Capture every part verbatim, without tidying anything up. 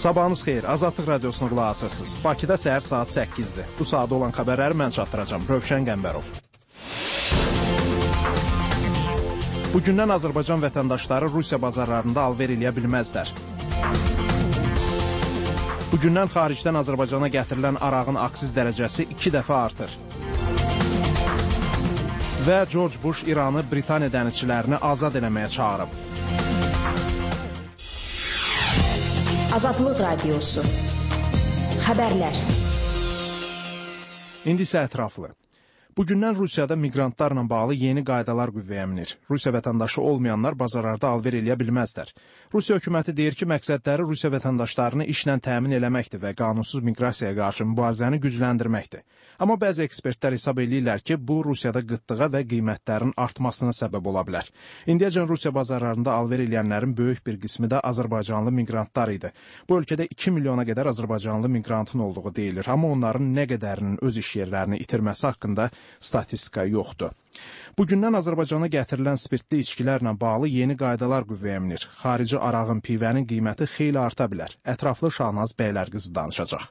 Sabahınız xeyir, Azadlıq Radiosuna qulaq asırsınız. Bakıda səhər saat səkkizdir. Bu saat olan xəbərləri mən çatdıracağım. Rövşən Qəmbərov. Bugündən Azərbaycan vətəndaşları Rusiya bazarlarında alver eləyə bilməzlər. Bugündən xaricdən Azərbaycana gətirilən arağın aksiz dərəcəsi iki dəfə artır. Və George Bush İranı Britaniya dənizçilərini azad eləməyə çağırıb. Azadlıq Radiosu. Xəbərlər. İndi isə ətraflı. Bugündən Rusiyada miqrantlarla bağlı yeni qaydalar qüvvəyə minir. Rusiya vətəndaşı olmayanlar bazarlarda alver eləyə bilməzlər. Rusiya hökuməti deyir ki, məqsədləri Rusiya vətəndaşlarını işlə təmin eləməkdir və qanunsuz miqrasiyaya qarşı mübarizəni gücləndirməkdir. Amma bəzi ekspertlər hesab edirlər ki, bu Rusiyada qıtlığa və qiymətlərin artmasına səbəb ola bilər. İndiyəcən Rusiya bazarlarında alver eləyənlərin böyük bir qismi də Azərbaycanlı miqrantlar idi. Bu ölkədə iki milyona qədər Azərbaycanlı miqrantın olduğu deyilir, amma onların nə qədərinin öz iş yerlərini itirməsi haqqında statistika yoxdur. Bugündən Azərbaycana gətirilən spirtli içkilərlə bağlı yeni qaydalar qüvvəyə minir. Xarici arağın, pivənin qiyməti xeyli arta bilər. Ətraflı Şahnaz Bəylərqızı danışacaq.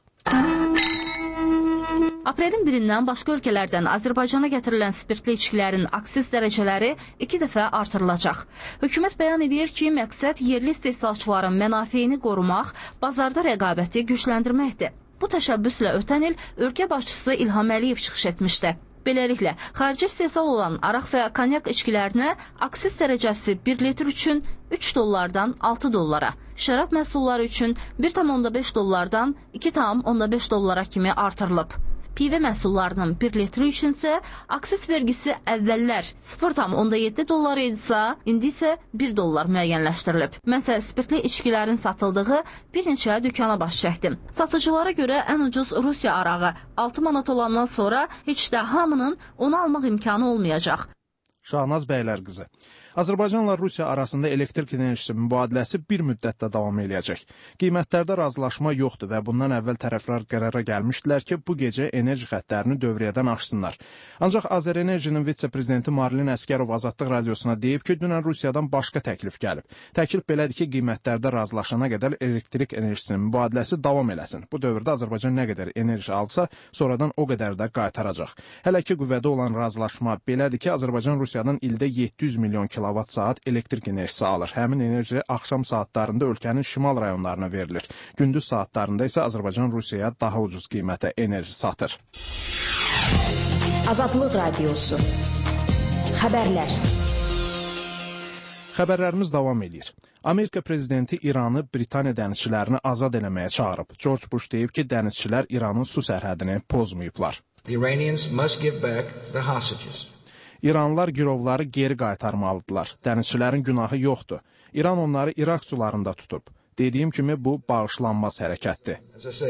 Aprelin birindən başqa ölkələrdən Azərbaycana gətirilən spirtli içkilərin aksiz dərəcələri iki dəfə artırılacaq. Hökumət bəyan edir ki, məqsəd yerli istehsalçıların mənafeyini qorumaq, bazarda rəqabəti gücləndirməkdir. Bu təşəbbüslə ötən il ölkə başçısı İlham Əliyev çıxış etmişdi. Beləliklə, xarici istehsal olan araq və konyak içkilərinə aksiz dərəcəsi bir litr üçün üç dollardan altı dollara, şərab məhsulları üçün bir tam onda beş dollardan iki tam onda beş dollara kimi artırılıb. Pivə məhsullarının bir litri üçünsə aksiz vergisi əvvəllər sıfır tam onda yeddi dollar idisə, indi isə bir dollar müəyyənləşdirilib. Mənsə spirtli içkilərin satıldığı bir neçə dükana baş çəkdim. Satıcılara görə ən ucuz Rusiya arağı altı manat olandan sonra heç də hamının onu almaq imkanı olmayacaq. Şahnaz Bəylərqızı. Azərbaycanla Rusiya arasında elektrik enerjisi mübadiləsi bir müddətdə davam eləyəcək. Qiymətlərdə razılaşma yoxdur və bundan əvvəl tərəflər qərara gəlmişdilər ki, bu gecə enerji xəttlərini dövriyyədən aşsınlar. Ancaq Azərenerjinin vitse-prezidenti Marilyn Əsgərov Azadlıq Radiosuna deyib ki, dünən Rusiyadan başqa təklif gəlib. Təklif belədir ki, qiymətlərdə razılaşana qədər elektrik enerjisinin mübadiləsi davam eləsin. Bu dövrdə Azərbaycan nə qədər enerji alsa, sonradan o qədər də qaytaracaq. Hələ ki, qüvvədə olan razılaşma belədir ki, Azərbaycan Rusiyadan ildə yeddi yüz milyon kilowatt saat elektrik enerjisi alır. Həmin enerji axşam saatlarında ölkənin şimal rayonlarına verilir. Gündüz saatlarında isə Azərbaycan Rusiyaya daha ucuz qiymətə enerji satır. Azadlıq Radiosu. Xəbərlər. Xəbərlərimiz davam edir. Amerika prezidenti İranı Britaniya dənizçilərini azad eləməyə çağırıb. George Bush deyib ki, dənizçilər İranın su sərhədini pozmayıblar. The Iranians must give back the hostages. İranlılar girovları geri qaytarmalıdırlar. Dənizçilərin günahı yoxdur. İran onları İraq sularında tutub. Dediyim kimi bu bağışlanmaz hərəkətdir.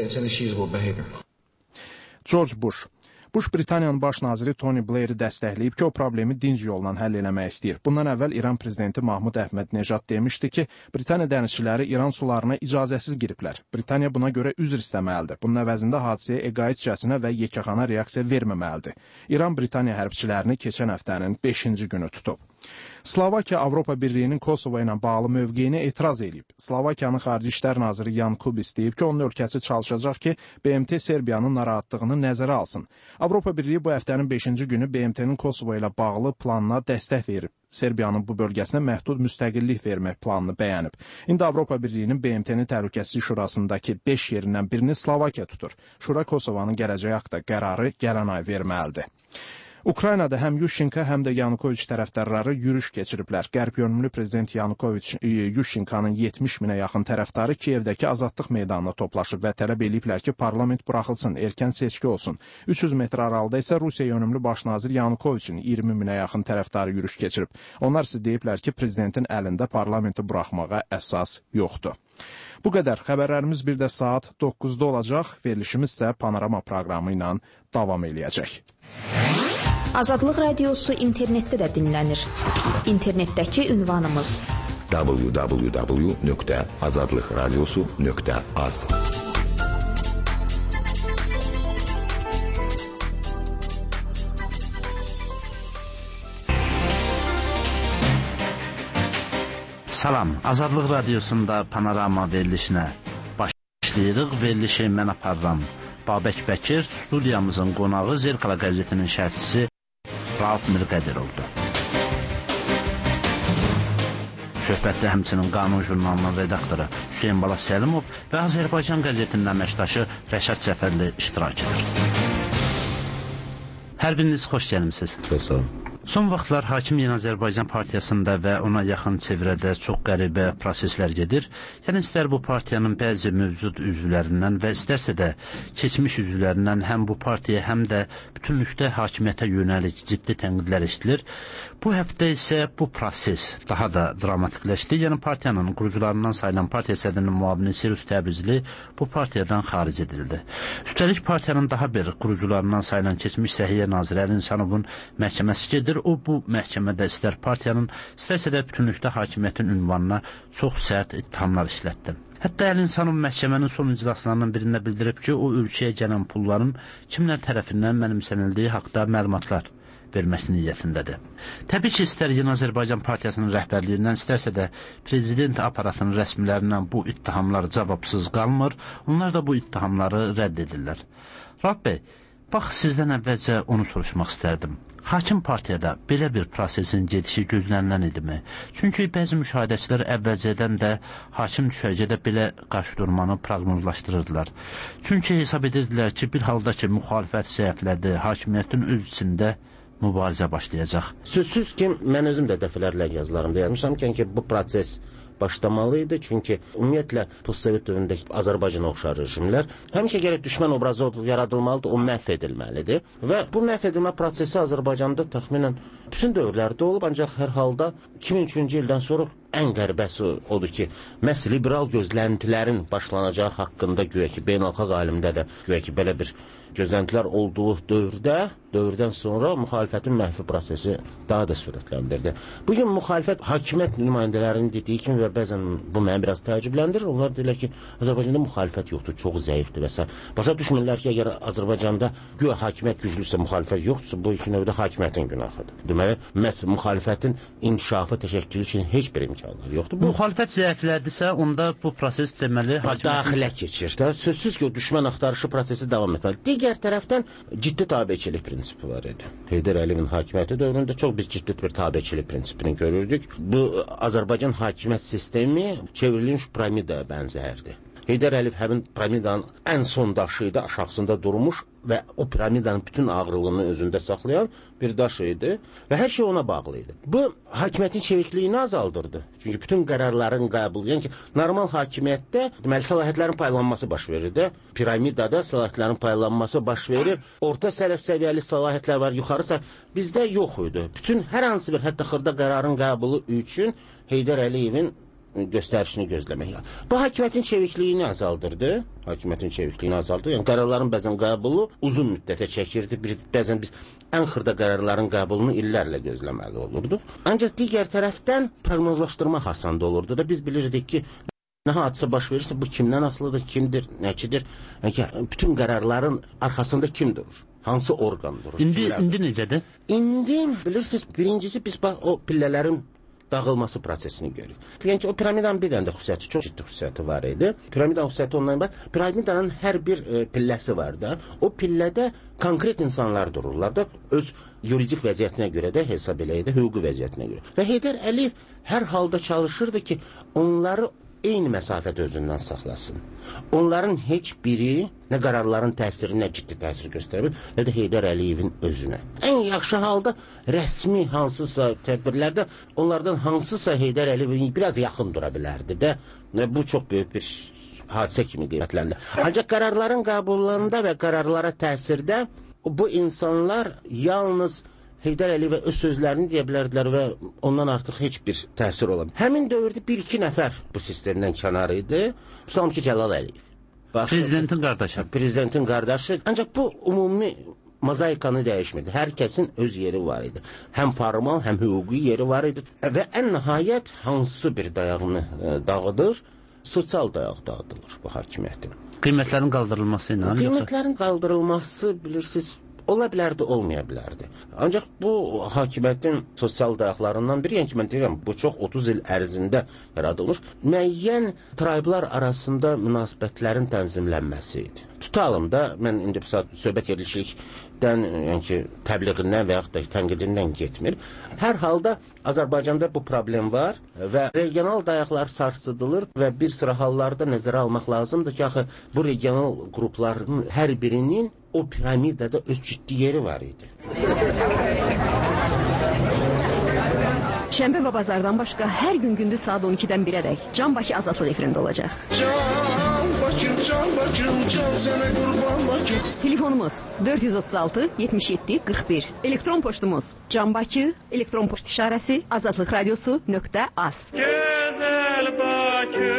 George Bush. Bush Britaniyanın baş naziri Tony Blair'i dəstəkləyib ki, o problemi dinc yolla həll eləmək istəyir. Bundan əvvəl İran prezidenti Mahmud Əhməd-Nejad demişdi ki, Britaniya dənizçiləri İran sularına icazəsiz giriblər. Britaniya buna görə üzr istəməlidir. Bunun əvəzində hadisəyə eqaidcəsinə və yekəxana reaksiya verməməlidir. İran Britaniya hərbçilərini keçən həftənin beşinci günü tutub. Slovakiya Avropa Birliyinin Kosovo ilə bağlı mövqeyini etiraz edib. Slovakiyanın Xarici İşlər naziri Jan Kubis deyib ki, onun ölkəsi çalışacaq ki, B M T Serbiyanın narahatlığını nəzərə alsın. Avropa Birliyi bu həftənin beşinci günü B M T'nin Kosovo ilə bağlı planına dəstək verib. Serbiyanın bu bölgəsinə məhdud müstəqillik vermək planını bəyənib. İndi Avropa Birliyinin B M T'nin Təhlükəsizlik Şurasındakı beş yerindən birini Slovakiya tutur. Şura Kosovanın gələcəyi haqda qərarı gələn ay verməlidir. Ukraynada həm Yushchenko, həm də Yanukoviç tərəfdarları yürüş keçiriblər. Qərb yönümlü prezident Yanukoviç Yushchenkonun yetmiş minə yaxın tərəfdarı Kiyevdəki Azadlıq meydanına toplaşıb və tələb ediblər ki, parlament buraxılsın, erkən seçki olsun. üç yüz metr aralıda isə Rusiya yönümlü baş nazir Yanukoviçin iyirmi minə yaxın tərəfdarı yürüş keçirib. Onlar isə deyiblər ki, prezidentin əlində parlamenti buraxmağa əsas yoxdur. Bu qədər. Xəbərlərimiz bir də saat doqquzda olacaq. Verilişimiz isə Panorama proqramı ilə davam eləyəcək. Azadlıq Radiosu internetdə də dinlənir. İnternetdəki ünvanımız w w w nöqtə azadlıq radiosu nöqtə az. Salam, Azadlıq Radiosunda Panorama verilişinə başlayırıq. Verilişi mən aparıram. Babək Bəkir, studiyamızın qonağı Zerkala qəzetinin şərhçisi Rauf Mirqədir oldu. Söhbətdə həmçinin Qanun jurnalının redaktoru Hüseyin Bala Səlimov və Azərbaycan qəzetinin əməkdaşı Rəşad Cəfərli iştirak edir. Hər biriniz xoş gəlmisiniz. Çox sağ olun. Son vaxtlar Hakim Yeni Azərbaycan Partiyasında və ona yaxın çevrədə çox qəribə proseslər gedir. Yəni, istər bu partiyanın bəzi mövcud üzvlərindən və istərsə də keçmiş üzvlərindən həm bu partiya, həm də bütünlükdə hakimiyyətə yönəlik ciddi tənqidlər eşidilir. Bu həftə isə bu proses daha da dramatikləşdi. Yəni, partiyanın qurucularından sayılan partiya sədrinin müavini Sirus Təbrizli bu partiyadan xaric edildi. Üstəlik partiyanın daha bir qurucularından sayılan keçmiş Səhiyyə Naziri Əli İnsanovun məhkəməsi gedir. O, bu məhkəmədə istər partiyanın, istərsə də bütünlükdə hakimiyyətin ünvanına çox sərt ittihamlar işlətdi. Hətta Əli İnsanov məhkəmənin son iclaslarından birində bildirib ki, o ölkəyə gələn pulların kimlər tərəfindən mənimsənildiyi haqda məlumatlar vermək niyyətindədir. Təbii ki, istər Yeni Azərbaycan Partiyasının rəhbərliyindən, istərsə də prezident aparatının rəsmilərindən bu ittihamlar cavabsız qalmır, onlar da bu ittihamları rədd edirlər. Rab bəy, bax, sizdən əvvəlcə onu soruşmaq istərdim. Hakim partiyada belə bir prosesin gedişi gözlənilən idimi? Çünki bəzi müşahidəçilər əvvəlcədən də hakim düşərgədə belə qarşıdurmanı proqnozlaşdırırdılar. Çünki hesab edirdilər ki, bir halda ki, müxalifət zəiflədi, hakimiyyətin öz içində mübarizə başlayacaq. Sözsüz ki, mən özüm də dəfələrlə yazılarımda yazmışam ki, bu proses başlamalıydı. Çünki ümumiyyətlə postsovet dövründəki Azərbaycana oxşar rejimlər həmişə gərək düşmən obrazı yaradılmalıdır, o məhv edilməlidir. Və bu məhv edilmə prosesi Azərbaycanda təxminən bütün dövrlərdə olub, ancaq hər halda iki min üçüncü ildən sonra ən qəribəsi odur ki, məhz liberal gözləntilərin başlanacağı haqqında güya ki, beynəlxalq alimdə də güya ki, belə bir gözləntilər olduğu dövrdə, dövrdən sonra müxalifətin məhvi prosesi daha da sürətləndirdi. Bugün müxalifət hakimiyyət nümayəndələrinin dediyi kimi və bəzən bu məni biraz təəccübləndirir. Onlar deyirlər ki, Azərbaycanda müxalifət yoxdur, çox zəifdir və s. Başa düşmürlər ki, əgər Azərbaycanda güya hakimiyyət güclüsə, müxalifət yoxdursa, bu iki növdə hakimiyyətin günahıdır. Deməli, məhz müxalifətin inkişafı, təşəkkülü üçün heç bir imkanlar yoxdur. Bu, müxalifət zəiflədisə, onda bu proses deməli daxilə keçir. Sözsüz ki, o düşmən axtarışı prosesi davam etməli. Digər tərəfdən ciddi tabeçilik prinsipi var idi. Heydər Əliyevin hakimiyyəti dövründə çox biz ciddi bir tabeçilik prinsipini görürdük. Bu Azərbaycan hakimiyyət sistemi çevrilmiş piramidaya bənzərdi. Heydər Əliyev həmin piramidanın ən son daşı idi, aşağısında durmuş və o piramidanın bütün ağırlığını özündə saxlayan bir daş idi və hər şey ona bağlı idi. Bu, hakimiyyətin çevikliyini azaldırdı. Çünki bütün qərarların qəbul, yəni ki, normal hakimiyyətdə deməli, səlahiyyətlərin paylanması baş verir də, piramidada səlahiyyətlərin paylanması baş verir, orta sələf səviyyəli səlahiyyətlər var, yuxarısa bizdə yox idi. Bütün hər hansı bir hətta xırda qərarın qəbulu üçün Heydər Əliyevin göstərişini gözləmək. Bu, hakimiyyətin çevikliyini azaldırdı. Hakimiyyətin çevikliyini azaldırdı. Yəni, qərarların bəzən qəbulu uzun müddətə çəkirdi. Bir, bəzən biz ən xırda qərarların qəbulunu illərlə gözləməli olurduq. Ancaq digər tərəfdən proqnozlaşdırmaq asan da olurdu da. Biz bilirdik ki, nə hadisə baş verirsə, bu kimdən asılıdır, kimdir, nəçidir? Yəni ki, bütün qərarların arxasında kim durur? Hansı orqan durur? İndi, indi necədir? İndi, bilirsiniz, birincisi biz bax, o pillələrin dağılması prosesini görür. Yəni ki, o piramidanın bir dənə də xüsusiyyəti, çox ciddi xüsusiyyəti var idi. Piramidanın xüsusiyyəti ondan bax, piramidanın hər bir e, pilləsi var da, o pillədə konkret insanlar dururlar da, öz yuridik vəziyyətinə görə də hesab eləyədə, hüquqi vəziyyətinə görə. Və Heydər Əliyev hər halda çalışırdı ki, onları eyni məsafədə özündən saxlasın. Onların heç biri nə qararların təsirinə ciddi təsir göstərir, nə də Heydər Əliyevin özünə. Ən yaxşı halda rəsmi hansısa tədbirlərdə onlardan hansısa Heydər Əliyevin biraz yaxın dura bilərdi də. Bu çox böyük bir hadisə kimi qiymətləndir. Ancaq qərarların qəbullarında və qərarlara təsirdə bu insanlar yalnız Heydər Əliyevə öz sözlərini deyə bilərdilər və ondan artıq heç bir təsir ola bilər. Həmin dövrdə bir-iki nəfər bu sistemdən kənar idi. Tutalım ki, Cəlal Əliyev. Bax, prezidentin qardaşı. Prezidentin qardaşı. Ancaq bu ümumi mozaikanı dəyişmirdi. Hər kəsin öz yeri var idi. Həm formal, həm hüquqi yeri var idi. Və ən nəhayət hansı bir dayağını e, dağıdır? Sosial dayaq dağıdılır bu hakimiyyətin. Qiymətlərin qaldırılması ilə? Qiymətlərin qaldırılması, bilirsiniz, Ola bilərdi, olmaya bilərdi. Ancaq bu hakimiyyətin sosial dayaqlarından biri, yəni ki, mən deyirəm, bu çox otuz il ərzində yaradılmış müəyyən triblar arasında münasibətlərin tənzimlənməsi idi. Tutalım da, mən indi söhbət yerləşikdən, yəni ki, təbliğindən və yaxud da tənqidindən getmir. Hər halda Azərbaycanda bu problem var və regional dayaqlar sarsıdılır və bir sıra hallarda nəzərə almaq lazımdır ki, axı bu regional qrupların hər birinin o piramidada öz ciddi yeri var idi. Şənbə və bazardan başqa hər gün gündüz saat on ikidən birədək Can Bakı Azadlıq efirində olacaq. Can Bakı, Can Bakı, Can sənə qurban Bakı. Telefonumuz dörd yüz otuz altı yetmiş yeddi qırx bir. Elektron poçtumuz Can Bakı, elektron poçt işarəsi azadlıqradiosu nöqtə az. Gözəl Bakı.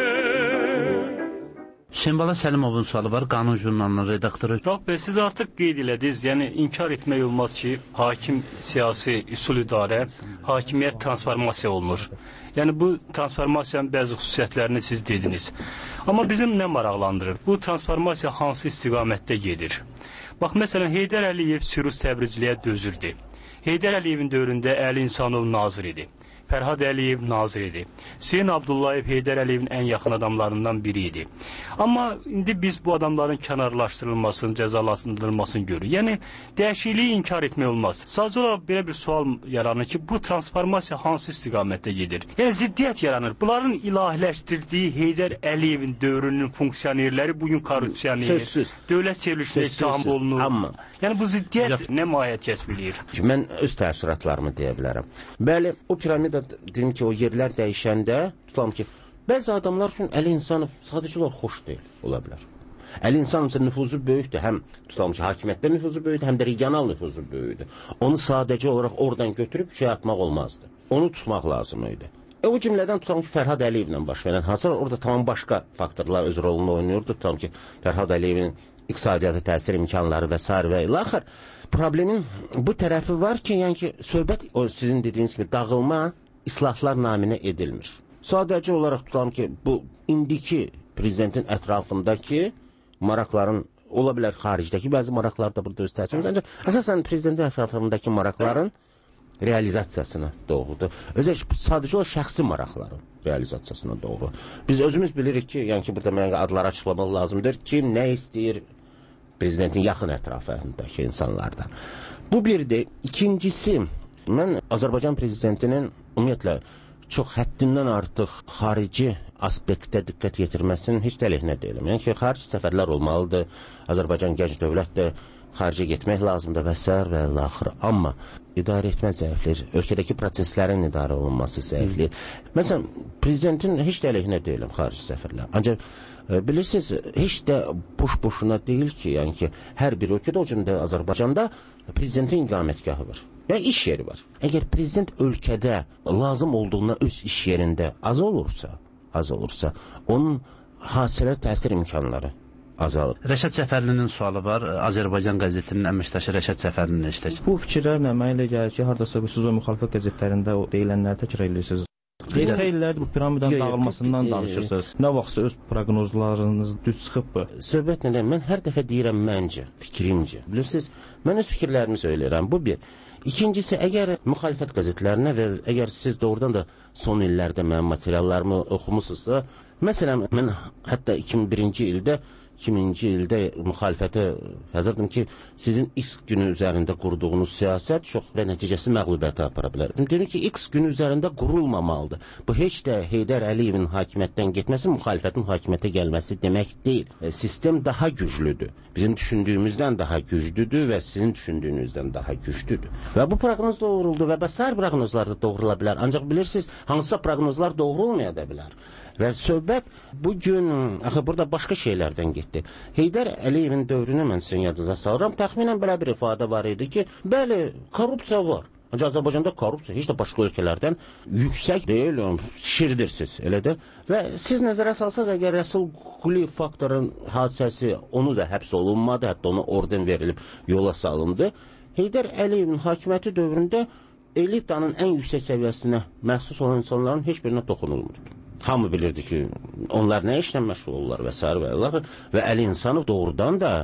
Hüseynbala Səlimovun sualı var, Qanun jurnalının redaktoru. Rauf bəy, siz artıq qeyd elədiniz, yəni inkar etmək olmaz ki, hakim siyasi üsul idarə, hakimiyyət transformasiya olunur. Yəni bu transformasiyanın bəzi xüsusiyyətlərini siz dediniz. Amma bizim nə maraqlandırır? Bu transformasiya hansı istiqamətdə gedir? Bax, məsələn, Heydər Əliyev Sürus Təbrizliyə dözürdü. Heydər Əliyevin dövründə Əli İnsanov nazir idi. Fərhad Əliyev nazir idi. Hüseyn Abdullayev Heydər Əliyevin ən yaxın adamlarından biri idi. Amma indi biz bu adamların kənarlaşdırılmasını, cəzalandırılmasını görürük. Yəni, dəyişikliyi inkar etmək olmaz. Sadəcə olaraq belə bir sual yaranır ki, bu transformasiya hansı istiqamətdə gedir? Yəni, ziddiyyət yaranır. Bunların ilahiləşdirdiyi Heydər Əliyevin dövrünün funksionerləri bugün korrupsiyaniyir. Sözsüz. Dövlət çevrilişində ittiham olunur. Amma. Yəni, bu ziddiyyət nə mahiyyət kəsb eləyir? Mən öz təəssüratlarımı deyə bilərəm. Bəli, o piramida dedim ki, o yerlər dəyişəndə tutalım ki, bəzi adamlar üçün Əli İnsanov sadəcə olaraq xoş deyil, ola bilər. Əli İnsanovun nüfuzu böyükdür, həm tutalım ki, hakimiyyətdə nüfuzu böyükdür, həm də regional nüfuzu böyükdür. Onu sadəcə olaraq oradan götürüb şey atmaq olmazdı. Onu tutmaq lazım idi. E, o cümlədən tutalım ki, Fərhad Əliyevlə baş verən hazır, orada tamam başqa faktorlar öz rolunu oynuyordu. Tutalım ki, Fərhad Əliyevin iqtisadiyyatı təsir imkanları və s. və ilaxır. Problemin bu tərəfi var ki, yəni ki, söhbət o sizin dediyiniz kimi dağılma islahlar naminə edilmir. Sadəcə olaraq tutalım ki, bu indiki prezidentin ətrafındakı maraqların, ola bilər xaricdəki bəzi maraqlar da burada öz təsir. Əsasən prezidentin ətrafındakı maraqların realizasiyasına doğrudur. Özə sadəcə o şəxsi maraqların realizasiyasına doğru. Biz özümüz bilirik ki, yəni ki, burada mənə adları açıqlamaq lazımdır. Kim nə istəyir prezidentin yaxın ətrafındakı insanlardan. Bu birdir. İkincisi, mən Azərbaycan prezidentinin ümumiyyətlə çox həddindən artıq xarici aspektdə diqqət yetirməsinin heç də əleyhinə deyiləm. Yəni ki, xarici səfərlər olmalıdır. Azərbaycan gənc dövlətdir. Xaricə getmək lazımdır və s. və l-axır. Amma idarə etmə zəiflir, ölkədəki proseslərin idarə olunması zəiflir. Məsələn, prezidentin heç də əleyhinə deyiləm xarici səfərlər. Ancaq e, bilirsiniz, heç də boş-boşuna deyil ki, yəni ki, hər bir ölkədə, o cümlə Azərbaycanda prezidentin iqamətgahı var. Yəni iş yeri var. Əgər prezident ölkədə lazım olduğuna öz iş yerində az olursa, az olursa, onun hasilə təsir imkanları azalır. Rəşad Cəfərlinin sualı var. Azərbaycan qəzetinin əməkdaşı Rəşad Cəfərlinin işlək. Bu fikirlərlə mənə elə gəlir ki, hardasa siz o müxalifət qəzetlərində o deyilənləri təkrar edirsiniz. Neçə illərdir bu piramidanın dağılmasından danışırsınız. Nə vaxtsa öz proqnozlarınız düz çıxıbmı? Söhbət nədən? Mən hər dəfə deyirəm məncə, fikrimcə. Bilirsiniz, mən öz fikirlərimi söyləyirəm. Bu bir. İkincisi, əgər müxalifət qəzetlərinə və əgər siz doğrudan da son illərdə mənim materiallarımı oxumusunuzsa, məsələn, mən hətta iki min birinci ildə iki minci ildə müxalifətə yazırdım ki, sizin X günü üzərində qurduğunuz siyasət çox və nəticəsi məğlubiyyətə apara bilər. Dedim ki, X günü üzərində qurulmamalıdır. Bu heç də Heydər Əliyevin hakimiyyətdən getməsi, müxalifətin hakimiyyətə gəlməsi demək deyil. E, sistem daha güclüdür. Bizim düşündüyümüzdən daha güclüdür və sizin düşündüyünüzdən daha güclüdür. Və bu proqnoz doğruldu və bəsair proqnozlar da doğrula bilər. Ancaq bilirsiniz, hansısa proqnozlar doğru olmaya da bilər. Və söhbət bugün, axı burada başqa şeylərdən getdi. Heydər Əliyevin dövrünü mən sizin yadınıza salıram. Təxminən belə bir ifadə var idi ki, bəli, korrupsiya var. Ancaq Azərbaycanda korrupsiya heç də başqa ölkələrdən yüksək deyil, şişirdirsiniz, elə də. Və siz nəzərə salsanız, əgər Rəsul Quli faktorun hadisəsi, onu da həbs olunmadı, hətta ona orden verilib yola salındı. Heydər Əliyevin hakimiyyəti dövründə elitanın ən yüksək səviyyəsinə məxsus olan insanların heç birinə toxunulmurdu. Hamı bilirdi ki, onlar nə işlə məşğul olurlar və s. və və Əli İnsanov doğrudan da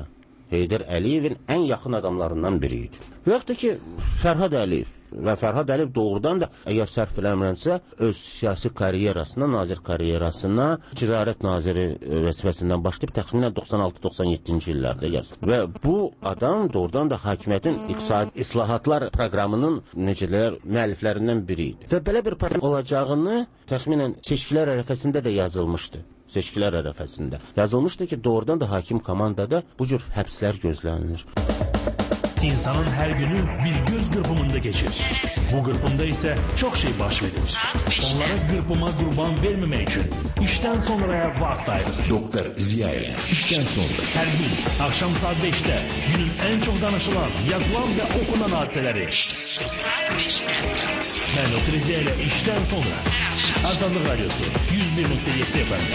Heydər Əliyevin ən yaxın adamlarından biri idi. Və yaxud da ki, Fərhad Əliyev və Fərhad Əliyev doğrudan da, əgər sərf eləmirəmsə, öz siyasi karyerasına, nazir karyerasına ticarət naziri vəzifəsindən başlayıb təxminən doxsan altı doxsan yeddinci illərdə gəlsin. Və bu adam doğrudan da hakimiyyətin iqtisadi islahatlar proqramının necə deyirlər, müəlliflərindən biri idi. Və belə bir proqram olacağını təxminən seçkilər ərəfəsində də yazılmışdı. Seçkilər ərəfəsində yazılmışdı ki, doğrudan da hakim komandada bu cür həbslər gözlənilir. İnsanın her günü bir göz qırpımında geçir. Bu qırpımda ise çok şey baş verir. Onlara qırpıma qurban vermemek için işten sonraya vaxt ayırır. Doktor Ziya ile işten sonra. Her gün akşam saat beşte günün en çok danışılan, yazılan ve okunan hadiseleri. Ben Doktor Ziya ile işten sonra. Azadlık Radyosu yüz bir nokta yedi F M.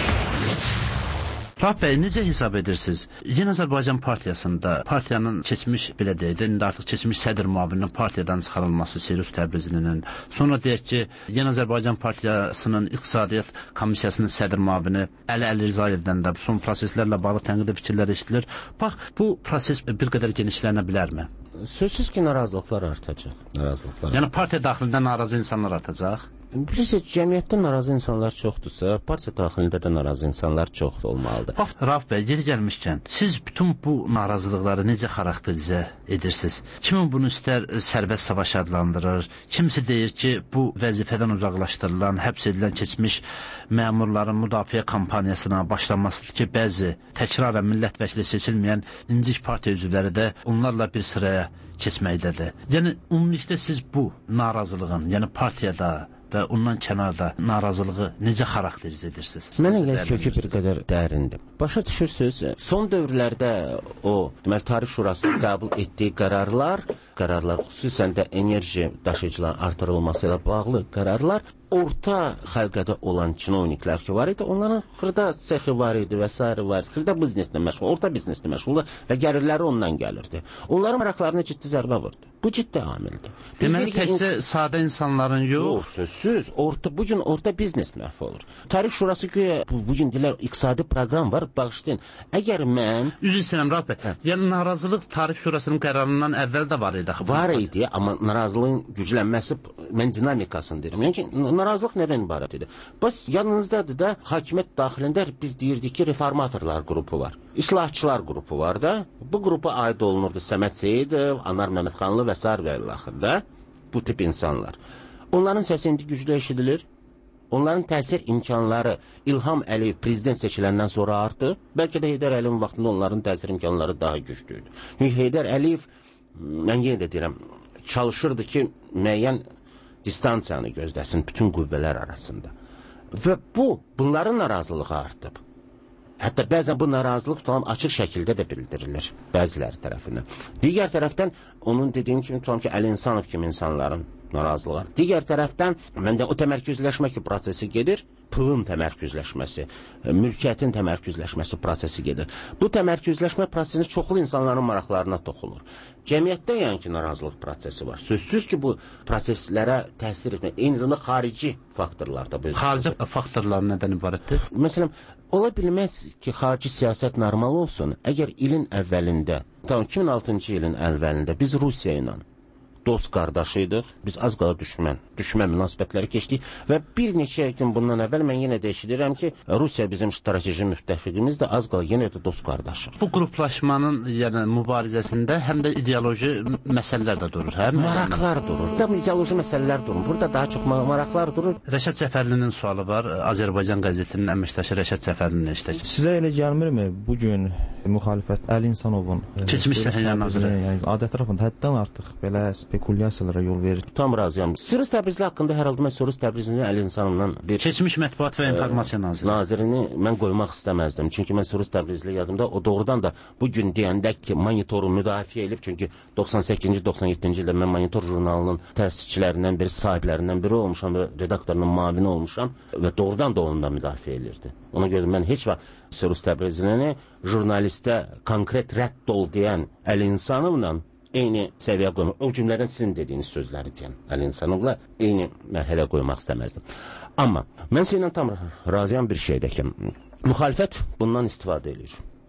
Rauf bəy, necə hesab edirsiniz? Yeni Azərbaycan Partiyasında partiyanın keçmiş, belə deyək də, indi artıq keçmiş sədr müavininin partiyadan çıxarılması Sirus Təbrizlinin, sonra deyək ki, Yeni Azərbaycan Partiyasının İqtisadiyyat Komissiyasının sədr müavini Əli Əli Rzayevdən də son proseslərlə bağlı tənqidi fikirlər eşidilir. Bax, bu proses bir qədər genişlənə bilərmi? Sözsüz ki, narazılıqlar artacaq. Narazılıqlar. Yəni partiya daxilində narazı insanlar artacaq? Bilirsiniz, cəmiyyətdə narazı insanlar çoxdursa, partiya daxilində də narazı insanlar çox olmalıdır. Bax, Rauf bəy, yeri gəlmişkən, siz bütün bu narazılıqları necə xarakterizə edirsiniz? Kimin bunu istər sərbəst savaş adlandırır, kimisi deyir ki, bu vəzifədən uzaqlaşdırılan, həbs edilən keçmiş məmurların müdafiə kampaniyasına başlanmasıdır ki, bəzi təkrarən millət vəkili seçilməyən incik partiya üzvləri də onlarla bir sıraya keçməkdədir. Yəni, ümumilikdə siz bu narazılığın, yəni partiyada və ondan kənarda narazılığı necə xarakteriz edirsiniz? Mənə elə kökü bir qədər dərindir. Başa düşürsünüz, son dövrlərdə o, deməli, Tarix Şurasının qəbul etdiyi qərarlar, qərarlar xüsusən də enerji daşıyıcıların artırılması ilə bağlı qərarlar, orta xəlqədə olan çinovniklər ki var idi, onların xırda sexi var idi və s. var idi, xırda bizneslə məşğul, orta bizneslə məşğul və gəlirləri ondan gəlirdi. Onların maraqlarına ciddi zərbə vurdu. Bu ciddi amildir. Deməli, təkcə sadə insanların yox. Yox, sözsüz. Orta, bugün orta biznes məhv olur. Tarix Şurası ki, bu, bugün deyilər, iqtisadi proqram var, bağışlayın. Əgər mən... Üzr istəyirəm, Rauf bəy. Yəni, narazılıq Tarix Şurasının qərarından əvvəl də var idi. Var idi, amma narazılığın güclənməsi, mən dinamikasını deyirəm. Yəni ki, narazılıq nədən ibarət idi? Bəs yanınızdadır da, hakimiyyət daxilində biz deyirdik ki, reformatorlar qrupu var. İslahatçılar qrupu var da, bu qrupa aid olunurdu Səməd Seyidov, Anar Məmmədxanlı və s. və ilaxırda, bu tip insanlar. Onların səsi indi güclü eşidilir. Onların təsir imkanları İlham Əliyev prezident seçiləndən sonra artdı. Bəlkə də Heydər Əliyevin vaxtında onların təsir imkanları daha güclüydü. Çünki Heydər Əliyev, mən yenə də deyirəm, çalışırdı ki, müəyyən distansiyanı gözləsin bütün qüvvələr arasında. Və bu, bunların narazılığı artıb. Hətta bəzən bu narazılıq tam açıq şəkildə də bildirilir bəziləri tərəfindən. Digər tərəfdən, onun dediyim kimi, tam ki, Əli İnsanov kimi insanların narazılığı. Digər tərəfdən, məndə o təmərküzləşmə ki, prosesi gedir, pulun təmərküzləşməsi, mülkiyyətin təmərküzləşməsi prosesi gedir. Bu təmərküzləşmə prosesinin çoxlu insanların maraqlarına toxunur. Cəmiyyətdə yəni ki, narazılıq prosesi var. Sözsüz ki, bu proseslərə təsir etmək, eyni zamanda xarici faktorlar da. Xarici faktorlar nədən ibarətdir? Məsələn, ola bilməz ki, xarici siyasət normal olsun, əgər ilin əvvəlində, tam iki min altıncı ilin əvvəlində biz Rusiya ilə dost qardaşıydıq, biz az qala düşmən, düşmən münasibətləri keçdik və bir neçə gün bundan əvvəl mən yenə də eşidirəm ki, Rusiya bizim strateji müttəfiqimiz də az qala yenə də dost qardaşı. Bu qruplaşmanın yəni, mübarizəsində həm də ideoloji məsələlər də durur, hə? Maraqlar durur, da ideoloji məsələlər durur, burada daha çox maraqlar durur. Rəşad Cəfərlinin sualı var, Azərbaycan qəzetinin əməkdaşı Rəşad Cəfərlinin işlədir. Sizə elə gəlmirmi bugün müxalifət Əli İnsanovun keçmiş Səhiyyə naziri yəni, adət tərəfində həddən artıq belə spekulyasiyalara yol verir. Tam razıyam. Sirus Təbrizli haqqında hər halda mən Sirus Təbrizlinin Əli İnsanovdan bir keçmiş mətbuat və informasiya naziri nazirini mən qoymaq istəməzdim. Çünki mən Sirus Təbrizli yadımda o doğrudan da bu gün deyəndə ki, monitoru müdafiə edib, çünki doxsan səkkizinci doxsan yeddinci ildə mən Monitor jurnalının təsisçilərindən biri, sahiblərindən biri olmuşam və redaktorunun mavini olmuşam və doğrudan da onu da müdafiə edirdi. Ona görə mən heç vaxt Sirus Təbrizlini jurnalistə konkret rədd ol deyən Əli İnsanovla eyni səviyyə qoymaq. O cümlədən sizin dediyiniz sözləri deyən Əli İnsanovla eyni mərhələ qoymaq istəməzdim. Amma mən seninlə tam razıyam bir şeydə ki, müxalifət bundan istifadə edir.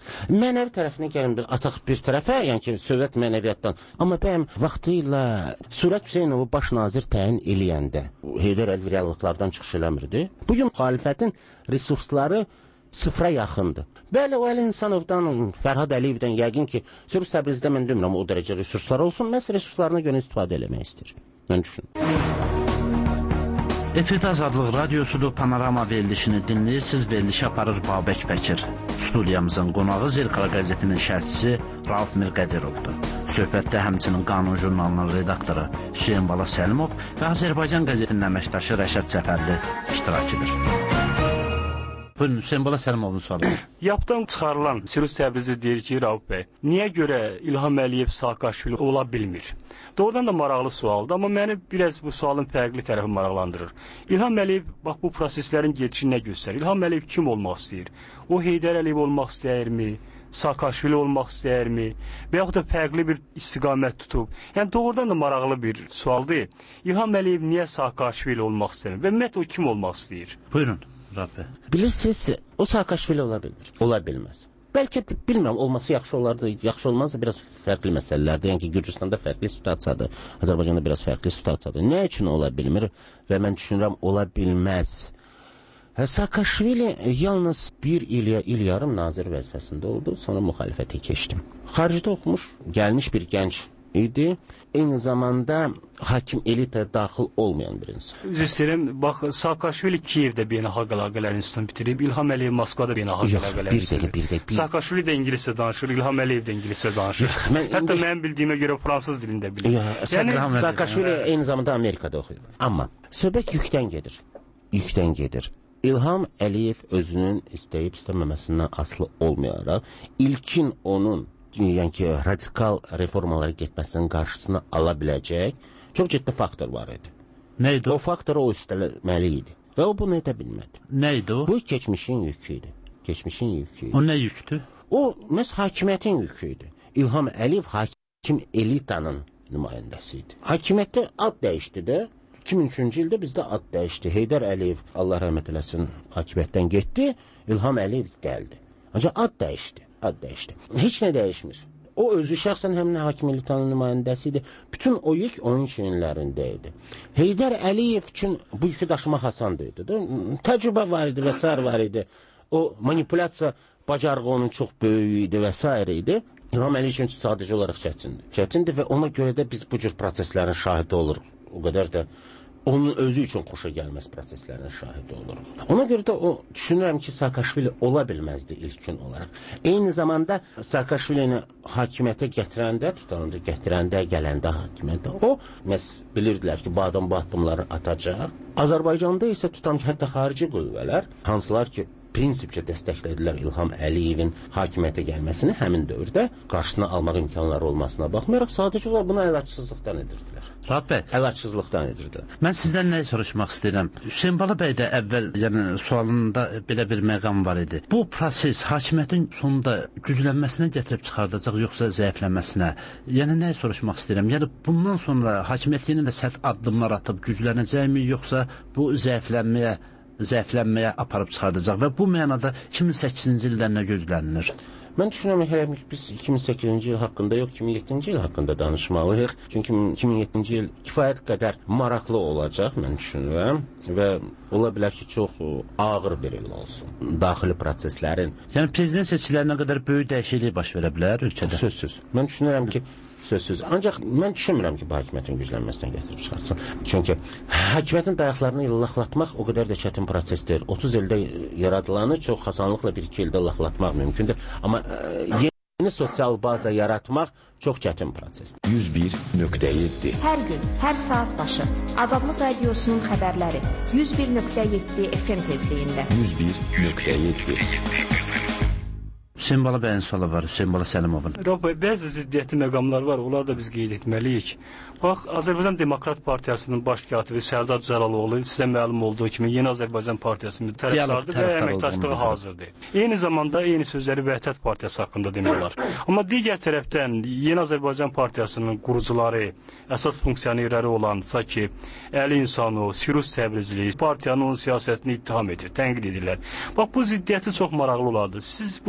Mənəvi tərəfinə gəlin bir ataq bir tərəfə, yəni ki, Sovet mənəviyyatdan. Amma bəyəm vaxtı ilə Surət Hüseynovu baş nazir təyin eləyəndə Heydər Əliyev reallıqlardan çıxış eləmirdi. Bugün müxalifətin resursları sıfıra yaxındır. Bəli, o Əli İnsanovdan, Fərhad Əliyevdən yəqin ki, Sürüs Təbrizdə mən demirəm o dərəcə resurslar olsun, məhz resurslarına görə istifadə eləmək istəyir. Mən düşünürəm. Efirdə Azadlıq Radiosudur, Panorama verilişini dinləyirsiniz, verilişi aparır Babək Bəkir. Studiyamızın qonağı Zirkala qəzetinin şərhçisi Rauf Mirqədirovdur. Söhbətdə həmçinin Qanun jurnalının redaktoru Hüseyin Bala Səlimov və Azərbaycan qəzetinin əməkdaşı Rəşad Cəfərli iştirak edir. Buyurun, Hüseyin Bala Səlimovun sualı. Yapdan çıxarılan Sirus Təbrizi deyir ki, Rauf bəy, niyə görə İlham Əliyev Saakashvili ola bilmir? Doğrudan da maraqlı sualdır, amma məni biraz bu sualın fərqli tərəfi maraqlandırır. İlham Əliyev, bax bu proseslərin gedişini nə göstərir? İlham Əliyev kim olmaq istəyir? O Heydər Əliyev olmaq istəyirmi? Saakashvili olmaq istəyirmi? Və yaxud da fərqli bir istiqamət tutub? Yəni doğrudan da maraqlı bir sualdır. İlham Əliyev niyə Saakashvili olmaq istəyir? Və ümumiyyətlə o kim olmaq istəyir? Buyurun. Rabbi. Bilirsiniz, o Saakashvili ola bilmir. Ola bilməz. Bəlkə bilmirəm, olması yaxşı olardı, yaxşı olmazsa biraz fərqli məsələlərdir. Yəni ki, Gürcüstanda fərqli situasiyadır, Azərbaycanda biraz fərqli situasiyadır. Nə üçün ola bilmir və mən düşünürəm, ola bilməz. Saakashvili yalnız bir il, il yarım nazir vəzifəsində oldu, sonra müxalifətə keçdim. Xaricdə oxumuş, gəlmiş bir gənc idi. Eyni zamanda hakim elitaya daxil olmayan bir insan. Üzr istəyirəm, bax, Saakashvili Kiyevdə beynəlxalq əlaqələr institutunu bitirib, İlham Əliyev Moskvada beynəlxalq əlaqələr institutunu bitirib. Saakashvili də ingiliscə danışır, İlham Əliyev də ingiliscə danışır. Hətta mənim bildiyimə görə fransız dilində bilir. Yəni, Saakashvili eyni zamanda Amerikada oxuyur. Amma söhbət yükdən gedir. Yükdən gedir. İlham Əliyev özünün istəyib istəməməsindən asılı olmayaraq, ilkin onun yəni ki, radikal reformalara getməsinin qarşısını ala biləcək çox ciddi faktor var idi. Neydi o? O faktoru o üstələməli idi. Və o bunu edə bilmədi. Neydi o? Bu keçmişin yükü idi. Keçmişin yükü idi. O nə yüktür? O, məhz hakimiyyətin yükü idi. İlham Əliyev hakim elitanın nümayəndəsi idi. Hakimiyyətdə ad dəyişdi də. iki min üçüncü ildə bizdə ad dəyişdi. Heydər Əliyev, Allah rəhmət eləsin, hakimiyyətdən getdi. İlham Əliyev gəldi. Ancaq ad dəyişdi. Ad dəyişdi. Heç nə dəyişmir. O özü şəxsən həmin hakim elitanın nümayəndəsi idi. Bütün o yük onun çiyinlərində idi. Heydər Əliyev üçün bu yükü daşımaq asandı. Təcrübə var idi və s. var idi. O manipulyasiya bacarığı onun çox böyük idi və s. idi. İlham Əliyev üçün sadəcə olaraq çətindir. Çətindir və ona görə də biz bu cür proseslərin şahidi oluruq. O qədər də onun özü üçün xoşa gəlməz proseslərin şahidi oluruq. Ona görə də o düşünürəm ki, Saakashvili ola bilməzdi ilkin olaraq. Eyni zamanda Saakashvilini hakimiyyətə gətirəndə, tutanında gətirəndə, gələndə hakimiyyətə, o məhz bilirdilər ki, bu adam bu addımları atacaq. Azərbaycanda isə tutan ki, hətta xarici qüvvələr, hansılar ki, prinsipcə dəstəklədilər İlham Əliyevin hakimiyyətə gəlməsini həmin dövrdə qarşısına almaq imkanları olmasına baxmayaraq, sadəcə olaraq buna əlacsızlıqdan edirdilər. Rahat bəy, əlacsızlıqdan edirdilər. Mən sizdən nəyi soruşmaq istəyirəm? Hüseyin Bala bəy də əvvəl, yəni sualında belə bir məqam var idi. Bu proses hakimiyyətin sonunda güclənməsinə gətirib çıxardacaq, yoxsa zəiflənməsinə? Yəni nəyi soruşmaq istəyirəm? Yəni bundan sonra hakimiyyət yenə də sərt addımlar atıb güclənəcəkmi, yoxsa bu zəiflənməyə zəiflənməyə aparıb çıxardacaq və bu mənada iki min səkkizinci ildən nə gözlənilir? Mən düşünürəm ki, biz iki min səkkizinci il haqqında yox, iki min yeddinci il haqqında danışmalıyıq. Çünki iki min yeddinci il kifayət qədər maraqlı olacaq, mən düşünürəm və ola bilər ki, çox ağır bir il olsun. Daxili proseslərin. Yəni prezident seçkilərinə qədər böyük dəyişiklik baş verə bilər ölkədə? Sözsüz. Mən düşünürəm ki, sözsüz. Ancaq mən düşünmürəm ki, bu hakimiyyətin güclənməsindən gətirib çıxartsın. Çünki hakimiyyətin dayaqlarını illaqlatmaq o qədər də çətin prosesdir. otuz ildə yaradılanı çox asanlıqla bir iki ildə illaqlatmaq mümkündür. Amma e, yeni sosial baza yaratmaq çox çətin prosesdir. yüz bir nöqtə yeddi Hər gün, hər saat başı Azadlıq Radiosunun xəbərləri yüz bir nöqtə yeddi F M tezliyində. yüz bir nöqtə yeddi Hüseyin Bala bəyin sualı var, Hüseyin Bala Səlimovun. Rauf bəy, bəzi ziddiyyətli məqamlar var, onları da biz qeyd etməliyik. Bax, Azərbaycan Demokrat Partiyasının baş katibi Sərdar Cəlaloğlu sizə məlum olduğu kimi Yeni Azərbaycan Partiyasının tərəfdardır və əməkdaşlığı hazırdır. Eyni zamanda eyni sözləri Vəhdət Partiyası haqqında demək olar. Amma digər tərəfdən Yeni Azərbaycan Partiyasının qurucuları, əsas funksionerləri olan tutaq ki, Əli İnsanov, Sirus Təbrizli partiyanın onun siyasətini ittiham edir, tənqid edirlər. Bax, bu ziddiyyəti çox maraqlı olardı. Siz bu ziddiyyəti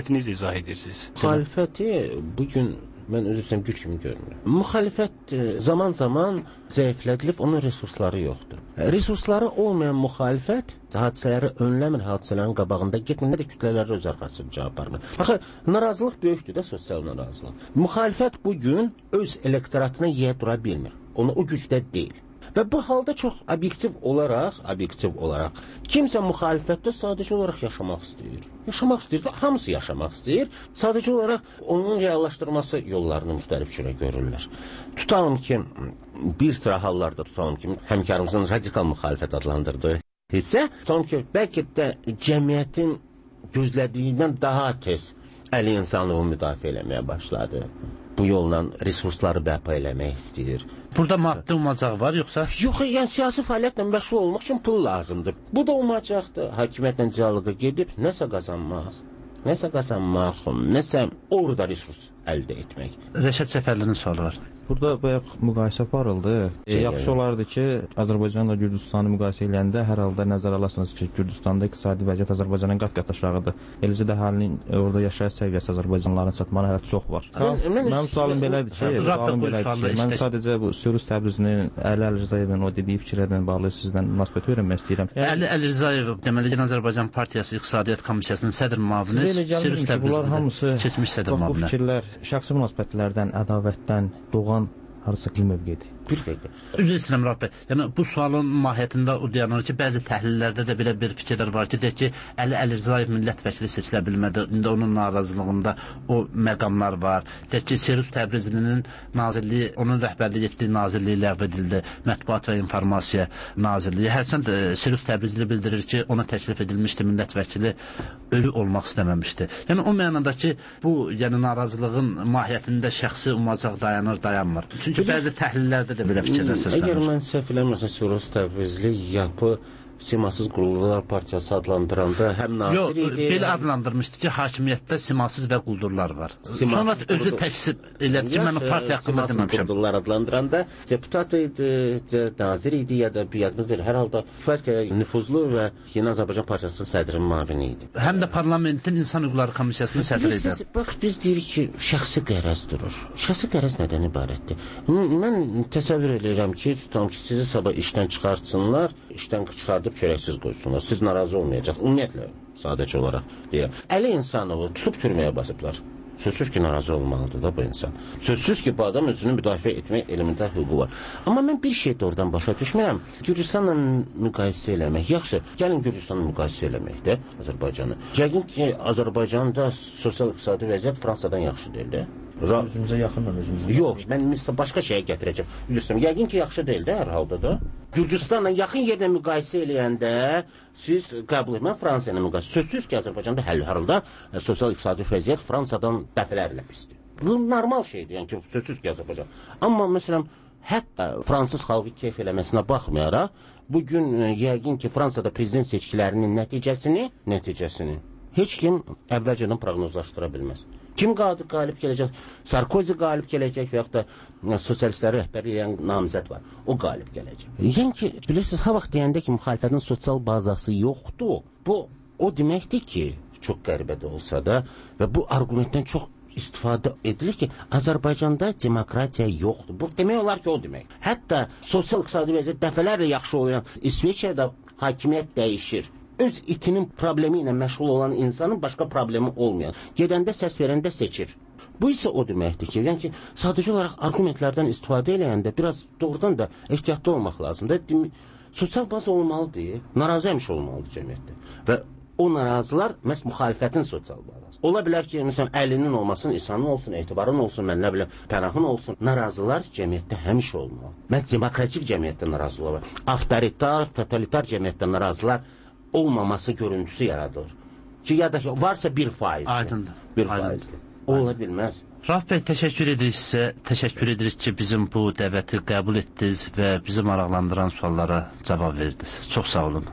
müxalifəti necə izah edirsiniz? Müxalifəti bugün mən özüm güc kimi görmürəm. Müxalifət zaman-zaman zəiflədilib, onun resursları yoxdur. Resursları olmayan müxalifət hadisələri önləmir, hadisələrin qabağında getmir, nə də kütlələri öz arxasını cavab aparmır. Baxı, narazılıq böyükdür də, sosial narazılıq. Müxalifət bugün öz elektoratına yiyə dura bilmir. Onu o gücdə deyil. Və bu halda çox obyektiv olaraq, obyektiv olaraq kimsə müxalifətdə sadəcə olaraq yaşamaq istəyir. Yaşamaq istəyir, hamısı yaşamaq istəyir. Sadəcə olaraq onun reallaşdırması yollarını müxtəlif cürə görürlər. Tutalım ki, bir sıra hallarda tutalım ki, həmkarımızın radikal müxalifət adlandırdığı hissə, tutalım ki, bəlkə də cəmiyyətin gözlədiyindən daha tez əli insanlığı müdafiə eləməyə başladı. Bu yolla resursları bərpa eləmək istəyir. Burada maddi umacaq var, yoxsa? Yox, yəni siyasi fəaliyyətlə məşğul olmaq üçün pul lazımdır. Bu da umacaqdır. Hakimiyyətlə dialoqa gedib nəsə qazanmaq, nəsə qazanmaq, nəsə orada resurs əldə etmək. Rəşad Səfərlinin sualı var. Burada bayaq müqayisə aparıldı. E, yaxşı olardı ki, Azərbaycanla Gürcüstanı müqayisə edəndə hər halda nəzərə alasınız ki, Gürcüstanda iqtisadi vəziyyət Azərbaycandan qat-qat aşağıdır. Eləcə də əhalinin orada yaşayış səviyyəsi Azərbaycanlıların çatmağına hələ çox var. Mənim sualım belədir ki, sualım belədir ki, mən sadəcə bu Sürüs Təbrizinin Əli Əlirzaevin o dediyi fikirlərlə bağlı sizdən münasibət öyrənmək istəyirəm. Əli Əlirzaev deməli ki, Azərbaycan Partiyası İqtisadiyyat Komissiyasının sədr müavini Sürüs Təbrizində keçmiş sədr müavini. Bu fikirlər şəxsi münasibətlərdən, ədavətdən doğan harısa bir mövqedir. Bir dəqiqə. Üzr istəyirəm Rabbə. Yəni bu sualın mahiyyətində o dayanır ki, bəzi təhlillərdə də belə bir fikirlər var ki, deyək ki, Əli Əlirzaev millət vəkili seçilə bilmədi. İndi onun narazılığında o məqamlar var. Deyək ki, Sürüs Təbrizlinin nazirliyi, onun rəhbərliyi etdiyi nazirliyi ləğv edildi. Mətbuat və İnformasiya Nazirliyi. Hərçənd Sürüs Təbrizli bildirir ki, ona təklif edilmişdi millət vəkili, ölü olmaq istəməmişdi. Yəni o mənada ki, bu yəni narazılığın mahiyyətində şəxsi umacaq dayanır, dayanmır. Çünki bəzi təhlillərdə də belə fikirlər səslənir. Əgər mən səhv eləmirəmsə, Sürüs Təbrizli yapı Simasız Quldurlar Partiyası adlandıranda həm nazir idi... Yox, belə adlandırmışdı ki, hakimiyyətdə simasız və quldurlar var. Sonra özü təksib elədi ki, mən o partiya haqqında deməmişəm. Simasız Quldurlar adlandıranda deputat idi, nazir idi ya da bir yadımız deyil. Hər halda fərq nüfuzlu və Yeni Azərbaycan Partiyasının sədrinin mavini idi. Həm də parlamentin İnsan Hüquqları Komissiyasının sədri idi. Bax, biz deyirik ki, şəxsi qərəz durur. Şəxsi qərəz nədən ibarətdir? Mən təsəvvür edirəm ki, tutam ki, sizi sabah işdən çıxartsınlar, işdən çıxartsınlar, çörəksiz qoysunlar. Siz narazı olmayacaq. Ümumiyyətlə, sadəcə olaraq deyirəm. Əli insanovu tutub türməyə basıblar. Sözsüz ki, narazı olmalıdır da bu insan. Sözsüz ki, bu adam özünü müdafiə etmək elementar hüququ var. Amma mən bir şey də oradan başa düşmürəm. Gürcüstanla müqayisə eləmək. Yaxşı, gəlin Gürcüstanla müqayisə eləmək də Azərbaycanı. Yəqin ki, Azərbaycanda sosial-iqtisadi vəziyyət Fransadan yaxşı deyil də. Özümüzə yaxınla özümüzə. Yox, mən başqa şeyə gətirəcəm. Üzrüm, yəqin ki, yaxşı deyil də hər halda da. Gürcüstanla yaxın yerlə müqayisə eləyəndə siz qəbul etmə Fransa ilə müqayisə. Sözsüz ki, Azərbaycanda hər halda sosial-iqtisadi vəziyyət Fransadan dəfələrlə pisdir. Bu normal şeydir, yəni ki, sözsüz ki, Azərbaycan. Amma məsələn, hətta fransız xalqı keyf eləməsinə baxmayaraq, bugün yəqin ki, Fransada prezident seçkilərinin nəticəsini, nəticəsini heç kim əvvəlcədən proqnozlaşdıra bilməz. Kim qalib gələcək? Sarkozy qalib gələcək və yaxud da sosialistləri rəhbər edən namizəd var. O qalib gələcək. Yəni ki, bilirsiniz, ha vaxt deyəndə ki, müxalifətin sosial bazası yoxdur. Bu, o deməkdir ki, çox qəribə də olsa da və bu argumentdən çox istifadə edilir ki, Azərbaycanda demokratiya yoxdur. Bu demək olar ki, o demək. Hətta sosial-iqtisadi vəziyyət dəfələrlə yaxşı olan İsveçrədə hakimiyyət dəyişir. Öz itinin problemi ilə məşğul olan insanın başqa problemi olmayan. Gedəndə səs verəndə seçir. Bu isə o deməkdir ki, yəni ki, sadəcə olaraq argumentlərdən istifadə eləyəndə biraz doğrudan da ehtiyatlı olmaq lazımdır. Sosial baz olmalıdır, narazı həmişə olmalıdır cəmiyyətdə. Və o narazılar məhz müxalifətin sosial bazası. Ola bilər ki, məsələn, əlinin olmasın, İsa'nın olsun, etibarın olsun, mən nə biləm, Pənahın olsun. Narazılar cəmiyyətdə həmişə olmalı. Mən demokratik cəmiyyətdə narazı olar. Avtoritar, totalitar cəmiyyətdə narazılar olmaması görüntüsü yaradılır. Ki, ya da ki, varsa bir faiz. Aydındır. Bir faiz. Ola bilməz. Raf bəy, təşəkkür edirik sizə. Təşəkkür edirik ki, bizim bu dəvəti qəbul etdiniz və bizi maraqlandıran suallara cavab verdiniz. Çox sağ olun.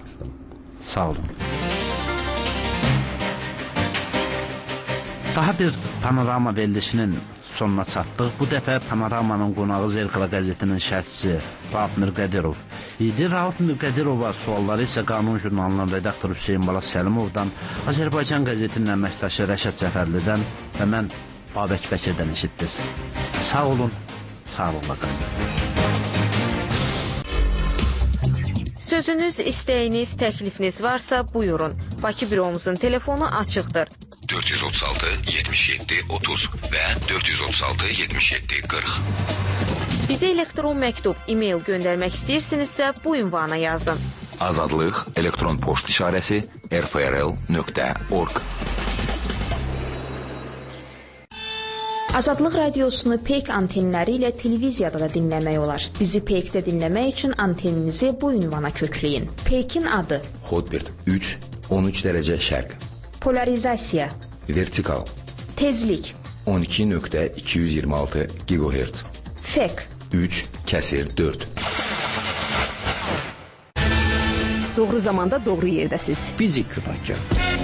Sağ olun. Daha bir panorama verilişinin sonuna çatdıq. Bu dəfə Panoramanın qonağı Zerkala qəzetinin şərhçisi Raf Mirqədirov idi. Rauf Müqədirova sualları isə Qanun jurnalının redaktoru Hüseyin Bala Səlimovdan, Azərbaycan qəzetinin əməkdaşı Rəşad Cəfərlidən və mən Babək Bəkirdən eşitdiniz. Sağ olun, sağ olun qalın. Sözünüz, istəyiniz, təklifiniz varsa buyurun. Bakı büromuzun telefonu açıqdır. dörd yüz otuz altı yetmiş yeddi otuz və dörd yüz otuz altı yetmiş yeddi qırx. Bizə elektron məktub, e-mail göndərmək istəyirsinizsə bu ünvana yazın. Azadlıq elektron poçt işarəsi r f r l nöqtə org. Azadlıq radiosunu Peyk antenləri ilə televiziyada da dinləmək olar. Bizi Peykdə dinləmək üçün anteninizi bu ünvana kökləyin. Peykin adı: Hotbird üç on üç dərəcə şərq. Polarizasiya: Vertikal. Tezlik: on iki nöqtə iki yüz iyirmi altı gigahertz. Fek: üç kəsir dörd. Doğru zamanda doğru yerdəsiz. Fizik günahkar.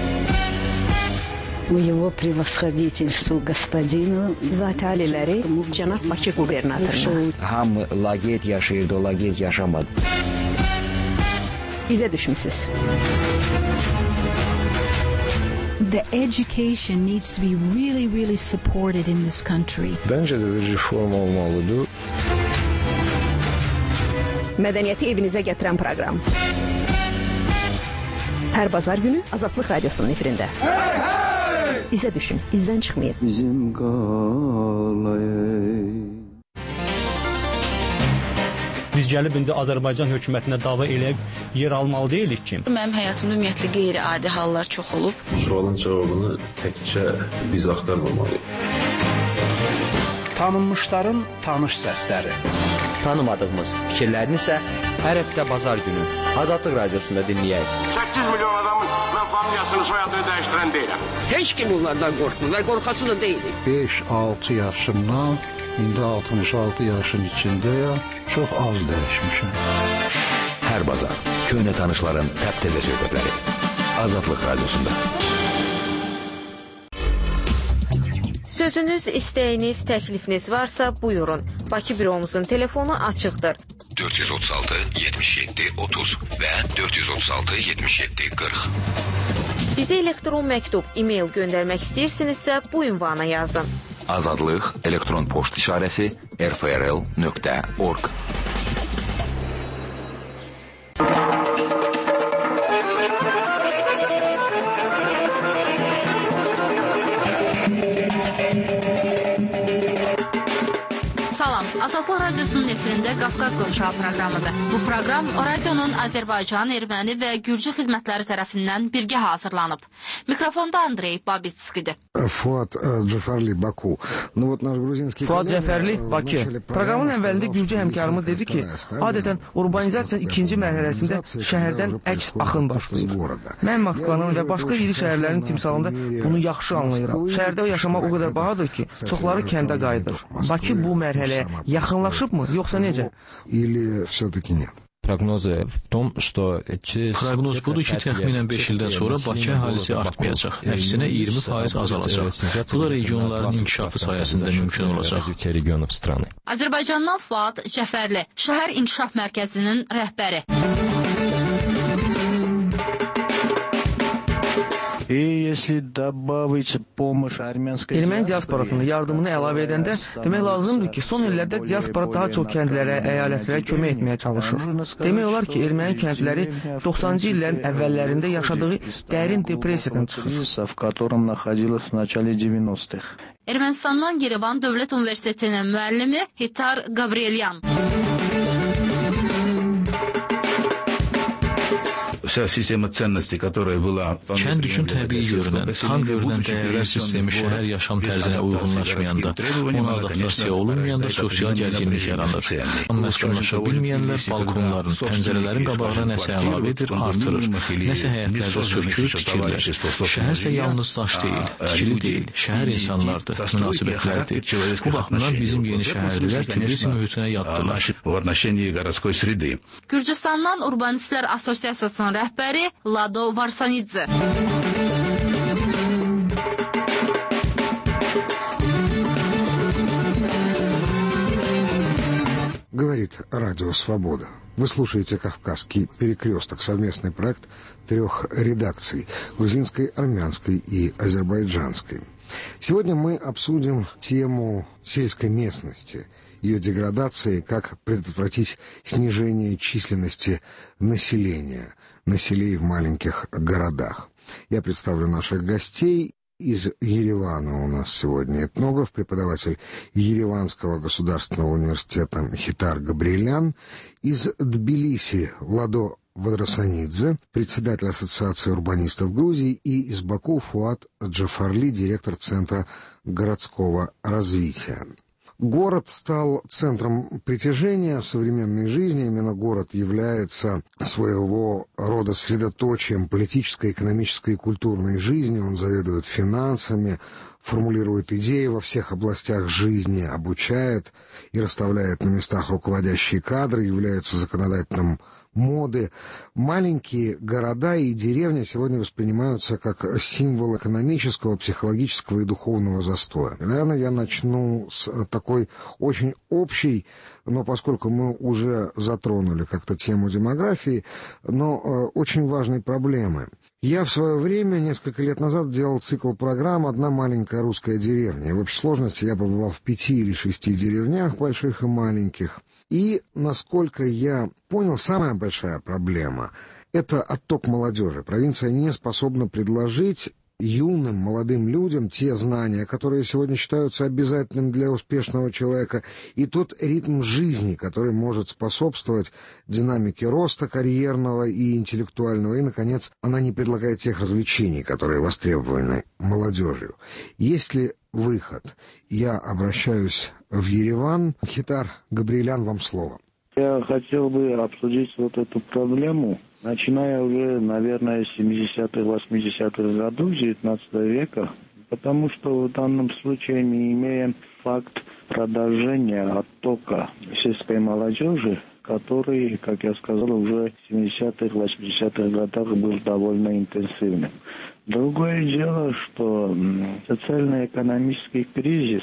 Его превосходительству господину Zati-aliləri cənab Bakı qubernatoruna. Hamı laqeyd yaşayırdı, o laqeyd yaşamadı. Bizə düşmüsüz. The education needs to be really, really supported in this country. Bence de bir reform olmalıdır. Mədəniyyəti evinizə gətirən proqram. Hər bazar günü Azadlıq radiosunun efirində. Hey, hey! İzə düşün, izdən çıxmayın. Bizim qalay. Biz gəlib indi Azərbaycan hökumətinə dava eləyib yer almalı deyilik ki. Mənim həyatımda ümumiyyətlə qeyri-adi hallar çox olub. Bu sualın cavabını təkcə biz axtarmamalıyıq. Tanınmışların tanış səsləri. Tanımadığımız fikirlərini isə hər həftə bazar günü Azadlıq radiosunda dinləyək. səkkiz milyon adamın mən familiyasını, soyadını dəyişdirən deyiləm. Heç kim onlardan qorxmur, qorxası da deyilik. beş altı yaşımdan indi altmış altı yaşın içindəyəm, çox az dəyişmişəm. Hər bazar köhnə tanışların təptəzə söhbətləri Azadlıq radiosunda. Sözünüz, istəyiniz, təklifiniz varsa buyurun. Bakı büromuzun telefonu açıqdır. dörd yüz otuz altı yetmiş yeddi otuz və dörd yüz otuz altı yetmiş yeddi qırx. Bizə elektron məktub, e-mail göndərmək istəyirsinizsə bu ünvana yazın. Azadlıq elektron poçt işarəsi r f r l nöqtə org. Salam, Azadlıq radiosunun efirində Qafqaz Qovşağı proqramıdır. Bu proqram radionun Azərbaycan, erməni və gürcü xidmətləri tərəfindən birgə hazırlanıb. Mikrofonda Andrey Babitskidir. Fuat Cəfərli, Baku. Fuat Cəfərli, Bakı. Proqramın əvvəlində gürcü həmkarımız dedi ki, adətən urbanizasiya ikinci mərhələsində şəhərdən əks axın başlayır. Mən Moskvanın və başqa iri şəhərlərin timsalında bunu yaxşı anlayıram. Şəhərdə yaşamaq o qədər bahadır ki, çoxları kəndə qayıdır. Bakı bu mərhələyə yaxınlaşıbmı, yoxsa necə? Proqnoz budur ki, təxminən beş ildən sonra Bakı əhalisi artmayacaq. Əksinə iyirmi faiz azalacaq. Bu da regionların inkişafı sayəsində mümkün olacaq. Azərbaycandan Fuat Cəfərli, Şəhər İnkişaf Mərkəzinin rəhbəri. Erməni diasporasının yardımını əlavə edəndə demək lazımdır ki, son illərdə diaspora daha çox kəndlərə, əyalətlərə kömək etməyə çalışır. Demək olar ki, erməni kəndləri doxsanıncı illərin əvvəllərində yaşadığı dərin depressiyadan çıxır. Ermənistandan Yerevan Dövlət Universitetinin müəllimi Hitar Gabrielyan. Kənd üçün təbii görünən, tam görünən dəyərlər sistemi şəhər yaşam tərzinə uyğunlaşmayanda, ona adaptasiya olunmayanda sosial gərginlik yaranır. Məskunlaşa bilməyənlər balkonların, pəncərələrin qabağına nəsə əlavə edir, artırır. Nəsə həyətlərdə sökülür, tikirlər. Şəhər isə yalnız daş deyil, tikili deyil, şəhər insanlardır, münasibətlərdir. Bu baxımdan bizim yeni şəhərlilər Tbilisi mühitinə yaddılar. Gürcüstandan Urbanistlər Assosiasiyasının rəhbəri Lado Varsanidze. Говорит Радио Свобода. Вы слушаете «Кавказский перекресток», совместный проект трех редакций – грузинской, армянской и азербайджанской. Сегодня мы обсудим тему сельской местности, ее деградации, как предотвратить снижение численности населения, населения в маленьких городах. Я представлю наших гостей. Из Еревана у нас сегодня этнограф, преподаватель Ереванского государственного университета Мхитар Габриелян. Из Тбилиси Ладо Вадрасанидзе, председатель Ассоциации урбанистов Грузии. И из Баку Фуат Джафарли, директор Центра городского развития. Город стал центром притяжения современной жизни. Именно город является своего рода средоточием политической, экономической и культурной жизни. Он заведует финансами, формулирует идеи во всех областях жизни, обучает и расставляет на местах руководящие кадры, является законодателем моды. Маленькие города и деревни сегодня воспринимаются как символ экономического, психологического и духовного застоя. Наверное, я начну с такой очень общей, но поскольку мы уже затронули как-то тему демографии, но э, очень важной проблемы. Я в свое время, несколько лет назад, делал цикл программ «Одна маленькая русская деревня». И в общей сложности я побывал в пяти или шести деревнях, больших и маленьких. И, насколько я понял, самая большая проблема – это отток молодежи. Провинция не способна предложить юным, молодым людям те знания, которые сегодня считаются обязательным для успешного человека, и тот ритм жизни, который может способствовать динамике роста карьерного и интеллектуального. И, наконец, она не предлагает тех развлечений, которые востребованы молодежью. Есть ли выход? Я обращаюсь в Ереван. Мхитар Габриелян, вам слово. Я хотел бы обсудить вот эту проблему, начиная уже, наверное, с семидесятых, восьмидесятых годов девятнадцатого века, потому что в данном случае мы имеем факт продолжения оттока сельской молодежи, который, как я сказал, уже в семидесятых, восьмидесятых годах был довольно интенсивным. Другое дело, что социально-экономический кризис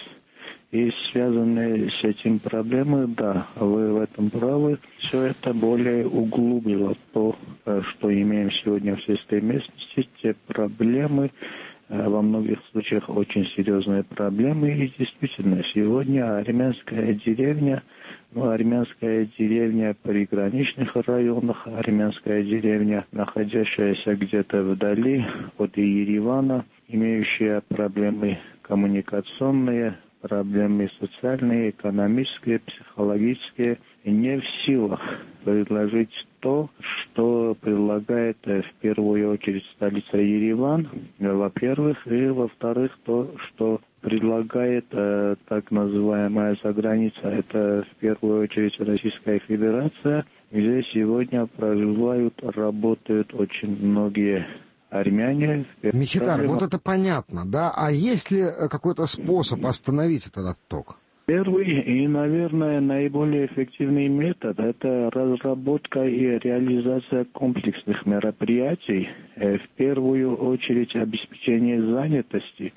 и связанные с этим проблемы, да, вы в этом правы, все это более углубило то, что имеем сегодня в сельской местности, те проблемы, во многих случаях очень серьезные проблемы, и действительно, сегодня армянская деревня, ну, армянская деревня в приграничных районах, армянская деревня, находящаяся где-то вдали от Еревана, имеющая проблемы коммуникационные, проблемы социальные, экономические, психологические, не в силах предложить то, что предлагает в первую очередь столица Ереван, во-первых, и во-вторых, то, что предлагает э, так называемая заграница, это в первую очередь Российская Федерация, где сегодня проживают, работают очень многие армяне. Мхитар, вот это понятно, да? А есть ли какой-то способ остановить этот отток? Первый и, наверное, наиболее эффективный метод – это разработка и реализация комплексных мероприятий, в первую очередь обеспечение занятости.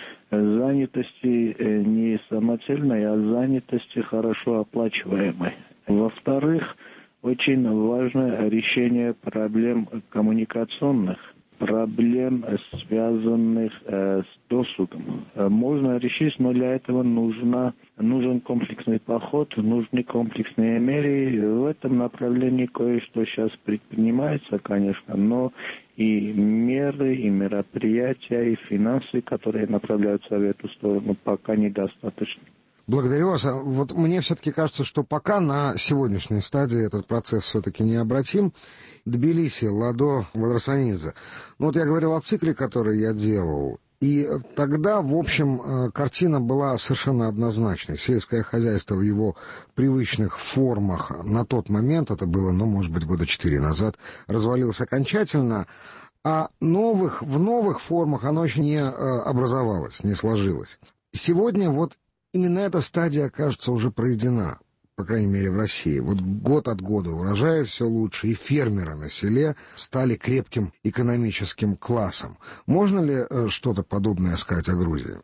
Занятости не самоцельной, а занятости хорошо оплачиваемой. Во-вторых, очень важно решение проблем коммуникационных, проблем, связанных э, с досугом. Можно решить, но для этого нужна, нужен комплексный подход, нужны комплексные меры. В этом направлении кое-что сейчас предпринимается, конечно, но и меры, и мероприятия, и финансы, которые направляются в эту сторону, пока недостаточно. Благодарю вас. Вот мне все-таки кажется, что пока на сегодняшней стадии этот процесс все-таки необратим. Тбилиси, Ладо Вадрасанидзе. Ну вот я говорил о цикле, который я делал. И тогда, в общем, картина была совершенно однозначной. Сельское хозяйство в его привычных формах на тот момент, это было, ну, может быть, года четыре назад, развалилось окончательно. А новых, в новых формах оно еще не образовалось, не сложилось. Сегодня вот именно эта стадия, кажется, уже пройдена, по крайней мере, в России. Вот год от года урожаи все лучше, и фермеры на селе стали крепким экономическим классом. Можно ли что-то подобное сказать о Грузии?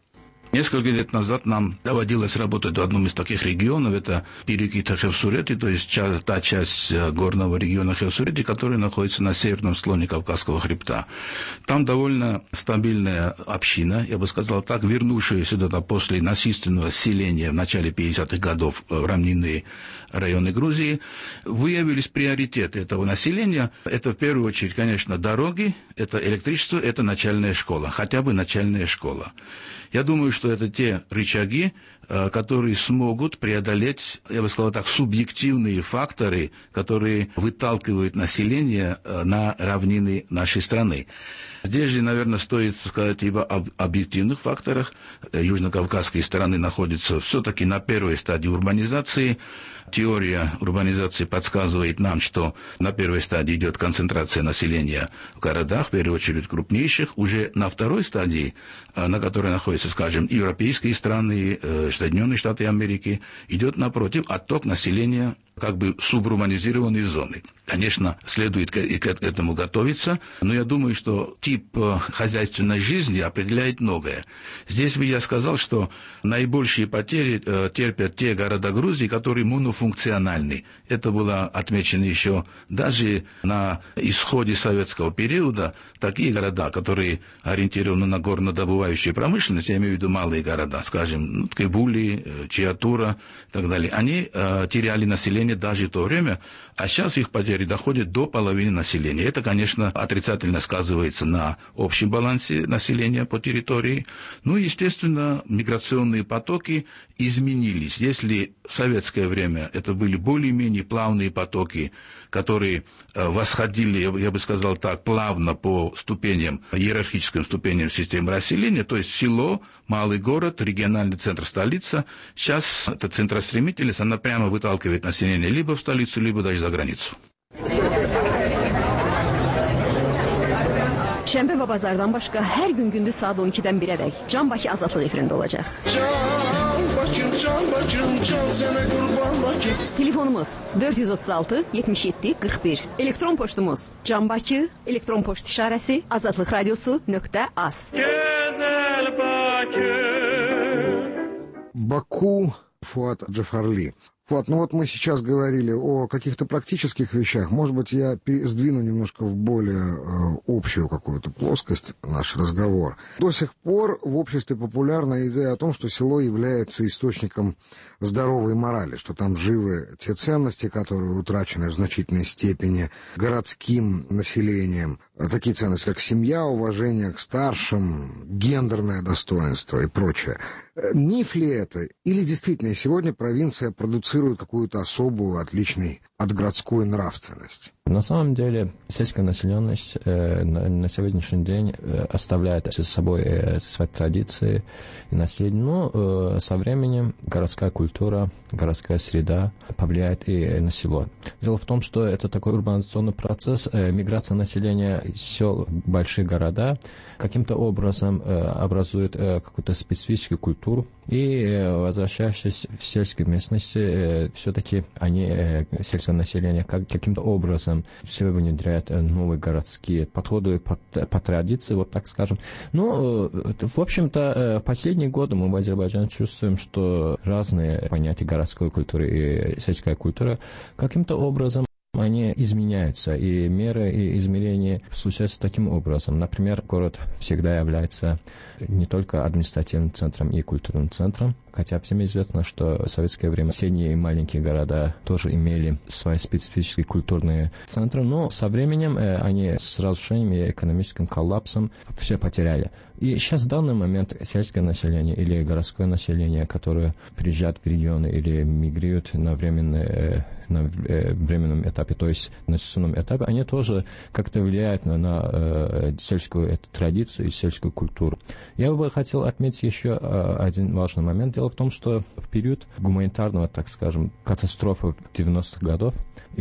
Несколько лет назад нам доводилось работать в одном из таких регионов, это Пирикита Хевсурети, то есть та часть горного региона Хевсурети, которая находится на северном склоне Кавказского хребта. Там довольно стабильная община, я бы сказал так, вернувшаяся туда после насильственного селения в начале пятидесятых годов в равнинные районы Грузии. Выявились приоритеты этого населения. Это в первую очередь, конечно, дороги, это электричество, это начальная школа, хотя бы начальная школа. Я думаю, что это те рычаги, которые смогут преодолеть, я бы сказал так, субъективные факторы, которые выталкивают население на равнины нашей страны. Здесь же, наверное, стоит сказать ибо об объективных факторах. Южно-кавказские страны находятся все-таки на первой стадии урбанизации. Теория урбанизации подсказывает нам, что на первой стадии идет концентрация населения в городах, в первую очередь крупнейших. Уже на второй стадии, на которой находятся, скажем, европейские страны, Соединенные Штаты Америки, идет напротив отток населения как бы субурбанизированные зоны. Конечно, следует и к этому готовиться, но я думаю, что тип хозяйственной жизни определяет многое. Здесь бы я сказал, что наибольшие потери терпят те города Грузии, которые монофункциональны. Это было отмечено еще даже на исходе советского периода. Такие города, которые ориентированы на горнодобывающую промышленность, я имею в виду малые города, скажем, Ткебули, Чиатура и так далее, они теряли население даже в то время, а сейчас их потери доходят до половины населения. Это, конечно, отрицательно сказывается на общем балансе населения по территории. Ну и, естественно, миграционные потоки изменились. Если в советское время это были более-менее плавные потоки, которые восходили, я бы сказал так, плавно по ступеням, иерархическим ступеням системы расселения, то есть село, малый город, региональный центр, столица. Сейчас эта центростремительность, она прямо выталкивает население либо в столицу, либо даже за границу. Şənbə və bazardan başqa hər gün gündüz saat on ikidən birədək Can Bakı Azadlıq efirində olacaq. Can Bakım, Can Bakım, can sənə qurban Bakım. Telefonumuz dörd yüz otuz altı yetmiş yeddi qırx bir. Elektron poçtumuz Can Bakı, elektron poçt işarəsi azadlıq radiosu nöqtə az. Gözəl Bakı. Баку, Фуат Джафарли. Вот, ну вот мы сейчас говорили о каких-то практических вещах. Может быть, я сдвину немножко в более э, общую какую-то плоскость наш разговор. До сих пор в обществе популярна идея о том, что село является источником здоровой морали, что там живы те ценности, которые утрачены в значительной степени городским населением. Такие ценности, как семья, уважение к старшим, гендерное достоинство и прочее. Миф ли это? Или действительно сегодня провинция продуцирует какую-то особую, отличную от городской нравственность? На самом деле сельская населенность э, на, на сегодняшний день э, оставляет за собой э, свои традиции и наследие, но э, со временем городская культура, городская среда повлияет и на село. Дело в том, что это такой урбанизационный процесс, э, миграция населения из сел в большие города каким-то образом э, образует э, какую-то специфическую культуру, и э, возвращаясь в сельские местности, э, все-таки они, э, сельское население, как, каким-то образом в себя внедряют новые городские подходы по, по традиции, вот так скажем. Ну, в общем-то, в последние годы мы в Азербайджане чувствуем, что разные понятия городской культуры и сельской культуры каким-то образом они изменяются, и меры и измерения случаются таким образом. Например, город всегда является не только административным центром и культурным центром, хотя всем известно, что в советское время средние и маленькие города тоже имели свои специфические культурные центры, но со временем э, они с разрушением и экономическим коллапсом все потеряли. И сейчас в данный момент сельское население или городское население, которое приезжает в регионы или мигрирует на, временные, на временном этапе, то есть на сезонном этапе, они тоже как-то влияют на, на э, сельскую эту традицию и сельскую культуру. Я бы хотел отметить еще э, один важный момент. Дело в том, что в период гуманитарного, так скажем, катастрофы девяностых годов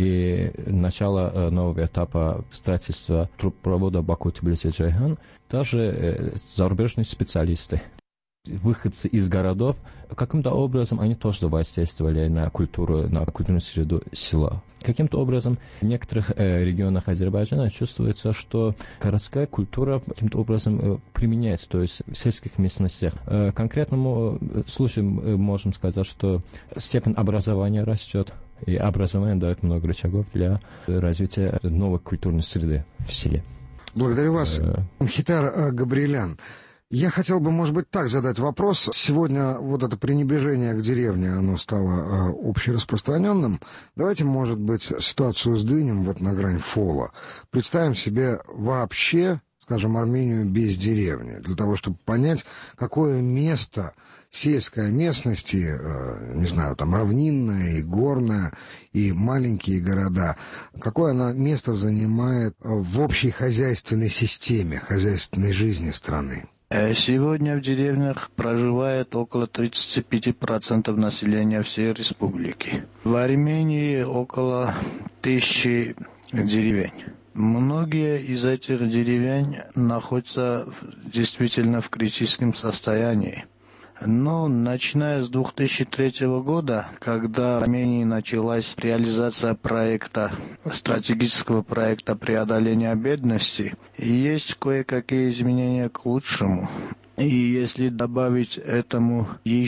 и начала э, нового этапа строительства трубопровода Баку-Тбилиси-Джейхан, даже э, зарубежные специалисты выходцы из городов, каким-то образом они тоже воздействовали на культуру, на культурную среду села. Каким-то образом в некоторых э, регионах Азербайджана чувствуется, что городская культура каким-то образом э, применяется, то есть в сельских местностях. Э, конкретному случаю мы можем сказать, что степень образования растет, и образование дает много рычагов для развития новой культурной среды в селе. Благодарю вас, Мхитар Габриелян. Я хотел бы, может быть, так задать вопрос. Сегодня вот это пренебрежение к деревне, оно стало э, общераспространенным. Давайте, может быть, ситуацию сдвинем вот на грань фола. Представим себе вообще, скажем, Армению без деревни, для того, чтобы понять, какое место сельской местности, э, не знаю, там равнинное и горное, и маленькие города, какое оно место занимает в общей хозяйственной системе, хозяйственной жизни страны. Сегодня в деревнях проживает около тридцать пять процентов населения всей республики. В Армении около тысячи деревень. Многие из этих деревень находятся действительно в критическом состоянии. Но начиная с две тысячи третьего года, когда в Армении началась реализация проекта, стратегического проекта преодоления бедности, есть кое-какие изменения к лучшему. И если добавить этому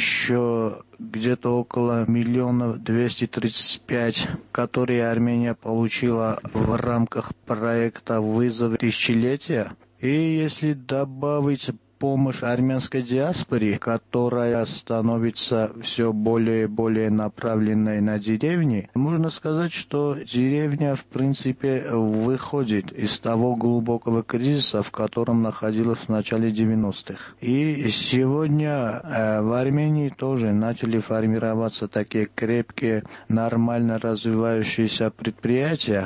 еще где-то около миллиона двести тридцать пять, которые Армения получила в рамках проекта «Вызов тысячелетия», и если добавить помощь армянской диаспоре, которая становится все более и более направленной на деревни, можно сказать, что деревня, в принципе, выходит из того глубокого кризиса, в котором находилась в начале девяностых. И сегодня э, в Армении тоже начали формироваться такие крепкие, нормально развивающиеся предприятия.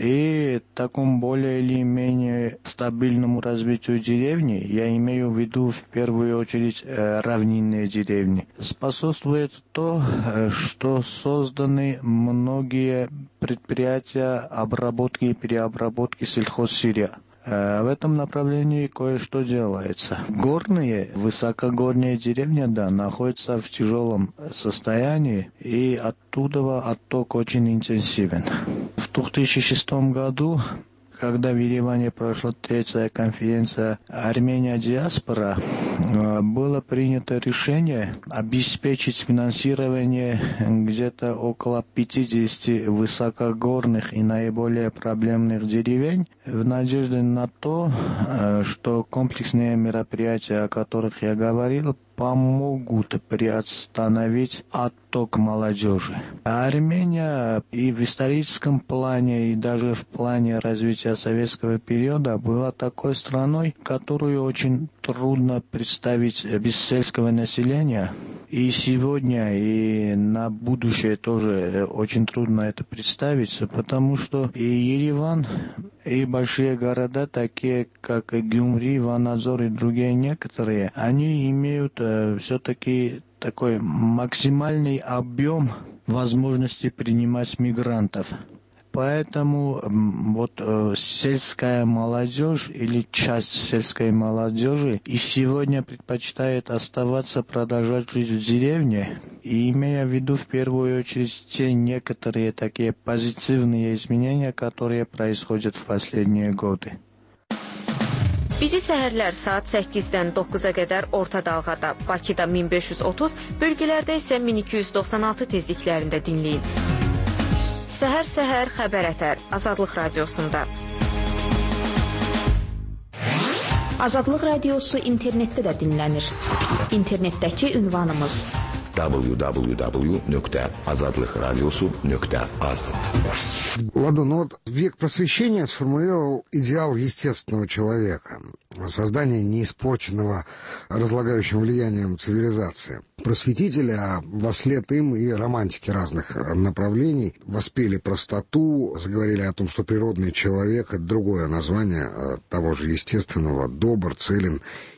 И такому более или менее стабильному развитию деревни, я имею в виду в первую очередь э, равнинные деревни, способствует то, э, что созданы многие предприятия обработки и переобработки сельхозсырья. Э, в этом направлении кое-что делается. Горные, высокогорные деревни, да, находятся в тяжелом состоянии, и оттуда отток очень интенсивен. В две тысячи шестом году, когда в Ереване прошла третья конференция «Армения-диаспора», было принято решение обеспечить финансирование где-то около пятидесяти высокогорных и наиболее проблемных деревень в надежде на то, что комплексные мероприятия, о которых я говорил, помогут приостановить отток молодежи. Армения и в историческом плане, и даже в плане развития советского периода была такой страной, которую очень трудно представить без сельского населения. И сегодня, и на будущее тоже очень трудно это представить, потому что и Ереван, и большие города, такие как Гюмри, Ванадзор и другие некоторые, они имеют э, все-таки такой максимальный объем возможности принимать мигрантов. Поэтому вот э, сельская молодежь или часть сельской молодежи и сегодня предпочитает оставаться, продолжать жизнь в деревне, и имея в виду в первую очередь те некоторые такие позитивные изменения, которые происходят в последние годы. Bizi səhərlər saat səkkizdən doqquza qədər orta dalğada, Bakıda min beş yüz otuz, bölgələrdə isə min iki yüz doxsan altı tezliklərində dinləyin. Səhər-səhər xəbər ətər Azadlıq Radiosunda. Azadlıq Radiosu internetdə də dinlənir. İnternetdəki ünvanımız дабл ю дабл ю дабл ю точка азадлык радиосу точка аз. Ладно, ну вот век просвещения сформулировал идеал естественного человека. Создание неиспорченного разлагающим влиянием цивилизации. Просветители, а вослед им и романтики разных направлений, воспели простоту, заговорили о том, что природный человек — это другое название того же естественного, добр, целен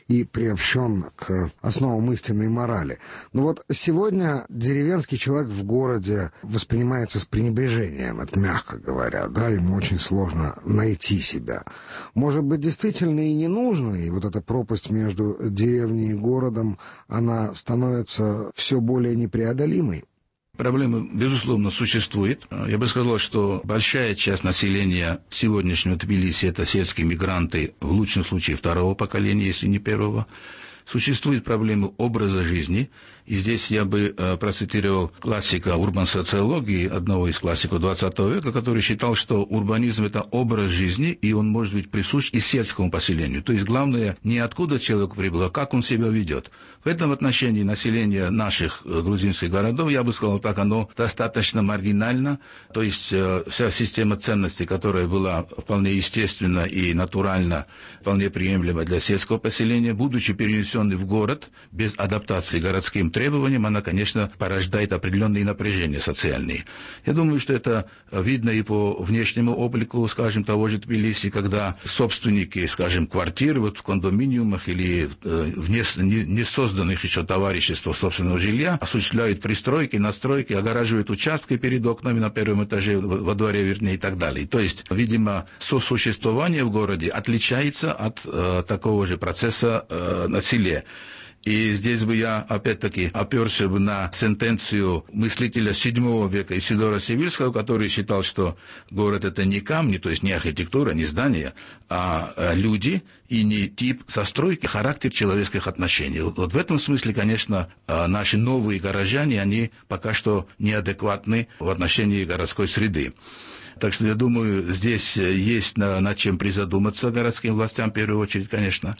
и приобщен к основам истинной морали. Но вот сегодня деревенский человек в городе воспринимается с пренебрежением, это мягко говоря, да, ему очень сложно найти себя. Может быть, действительно и не нужно, и вот эта пропасть между деревней и городом, она становится все более непреодолимой. Проблема, безусловно, существует. Я бы сказал, что большая часть населения сегодняшнего Тбилиси – это сельские мигранты, в лучшем случае второго поколения, если не первого. Существует проблема образа жизни, и здесь я бы э, процитировал классика урбан-социологии, одного из классиков двадцатого века, который считал, что урбанизм – это образ жизни, и он может быть присущ и сельскому поселению. То есть главное не откуда человек прибыл, а как он себя ведет. В этом отношении население наших грузинских городов, я бы сказал так, оно достаточно маргинально, то есть э, вся система ценностей, которая была вполне естественна и натурально, вполне приемлема для сельского поселения, будучи перенесенной в город без адаптации городским требованиям, она, конечно, порождает определенные напряжения социальные. Я думаю, что это видно и по внешнему облику, скажем, того же Тбилиси, когда собственники, скажем, квартир вот в кондоминиумах или э, в не, не, не созданных еще товариществах собственного жилья осуществляют пристройки, настройки, огораживают участки перед окнами на первом этаже, во дворе, вернее, и так далее. То есть, видимо, сосуществование в городе отличается от э, такого же процесса э, на селе. И здесь бы я, опять-таки, оперся бы на сентенцию мыслителя седьмого века Исидора Севильского, который считал, что город – это не камни, то есть не архитектура, не здания, а люди и не тип застройки, характер человеческих отношений. Вот в этом смысле, конечно, наши новые горожане, они пока что неадекватны в отношении городской среды. Так что, я думаю, здесь есть над чем призадуматься городским властям, в первую очередь, конечно.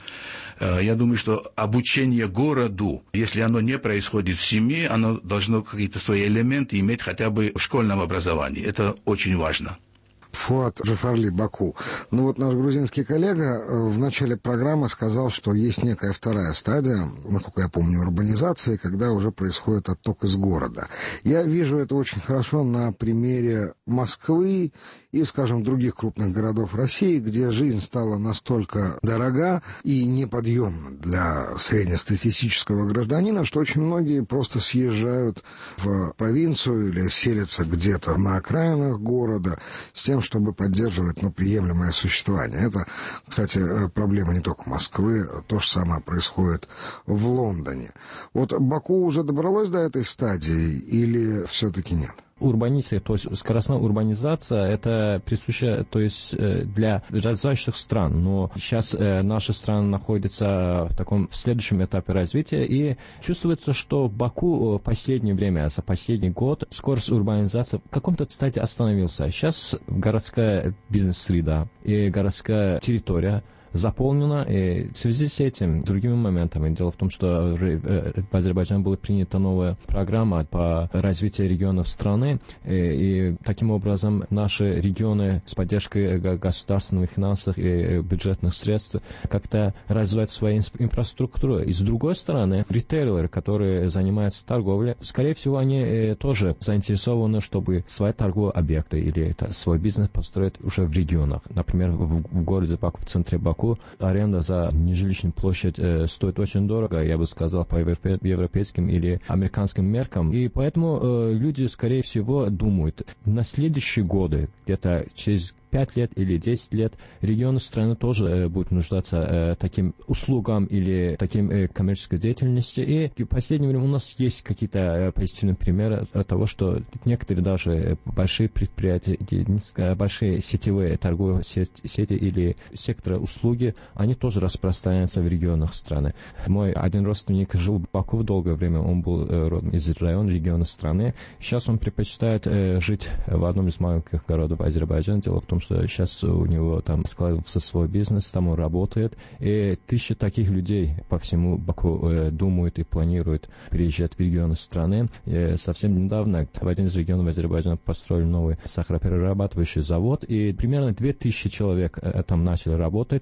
Я думаю, что обучение городу, если оно не происходит в семье, оно должно какие-то свои элементы иметь хотя бы в школьном образовании. Это очень важно. Фуат Джафарли, Баку. Ну вот наш грузинский коллега в начале программы сказал, что есть некая вторая стадия, насколько я помню, урбанизации, когда уже происходит отток из города. Я вижу это очень хорошо на примере Москвы и, скажем, других крупных городов России, где жизнь стала настолько дорога и неподъемна для среднестатистического гражданина, что очень многие просто съезжают в провинцию или селятся где-то на окраинах города с тем, чтобы поддерживать, ну, приемлемое существование. Это, кстати, проблема не только Москвы, то же самое происходит в Лондоне. Вот Баку уже добралось до этой стадии или все-таки нет? Урбанизация, то есть скоростная урбанизация, это присуще, то есть для развивающихся стран, но сейчас наша страна находится в таком следующем этапе развития, и чувствуется, что Баку в последнее время, за последний год, скорость урбанизации в каком-то стадии остановился. Сейчас городская бизнес-среда и городская территория заполнена, и в связи с этим, другими моментами. Дело в том, что в Азербайджане была принята новая программа по развитию регионов страны, и, и таким образом наши регионы с поддержкой государственных финансов и бюджетных средств как-то развивают свою инфраструктуру. И с другой стороны, ритейлеры, которые занимаются торговлей, скорее всего, они тоже заинтересованы, чтобы свои торговые объекты или это, свой бизнес построить уже в регионах. Например, в, в городе Баку, в центре Баку, аренда за нежилищную площадь э, стоит очень дорого, я бы сказал, по европейским или американским меркам. И поэтому э, люди, скорее всего, думают, на следующие годы, где-то через пять лет или десять лет, регионы страны тоже э, будут нуждаться э, таким услугам или таким э, коммерческой деятельности. И в последнее время у нас есть какие-то э, позитивные примеры того, что некоторые даже большие предприятия, большие сетевые торговые сети, сети или секторы услуги, они тоже распространяются в регионах страны. Мой один родственник жил в Баку долгое время, он был э, родом из района, региона страны. Сейчас он предпочитает э, жить в одном из маленьких городов Азербайджана. Дело в том, что сейчас у него там складывается свой бизнес, там он работает, и тысячи таких людей по всему Баку э, думают и планируют переезжать в регионы страны. И совсем недавно в один из регионов Азербайджана построили новый сахароперерабатывающий завод, и примерно две тысячи человек э, там начали работать,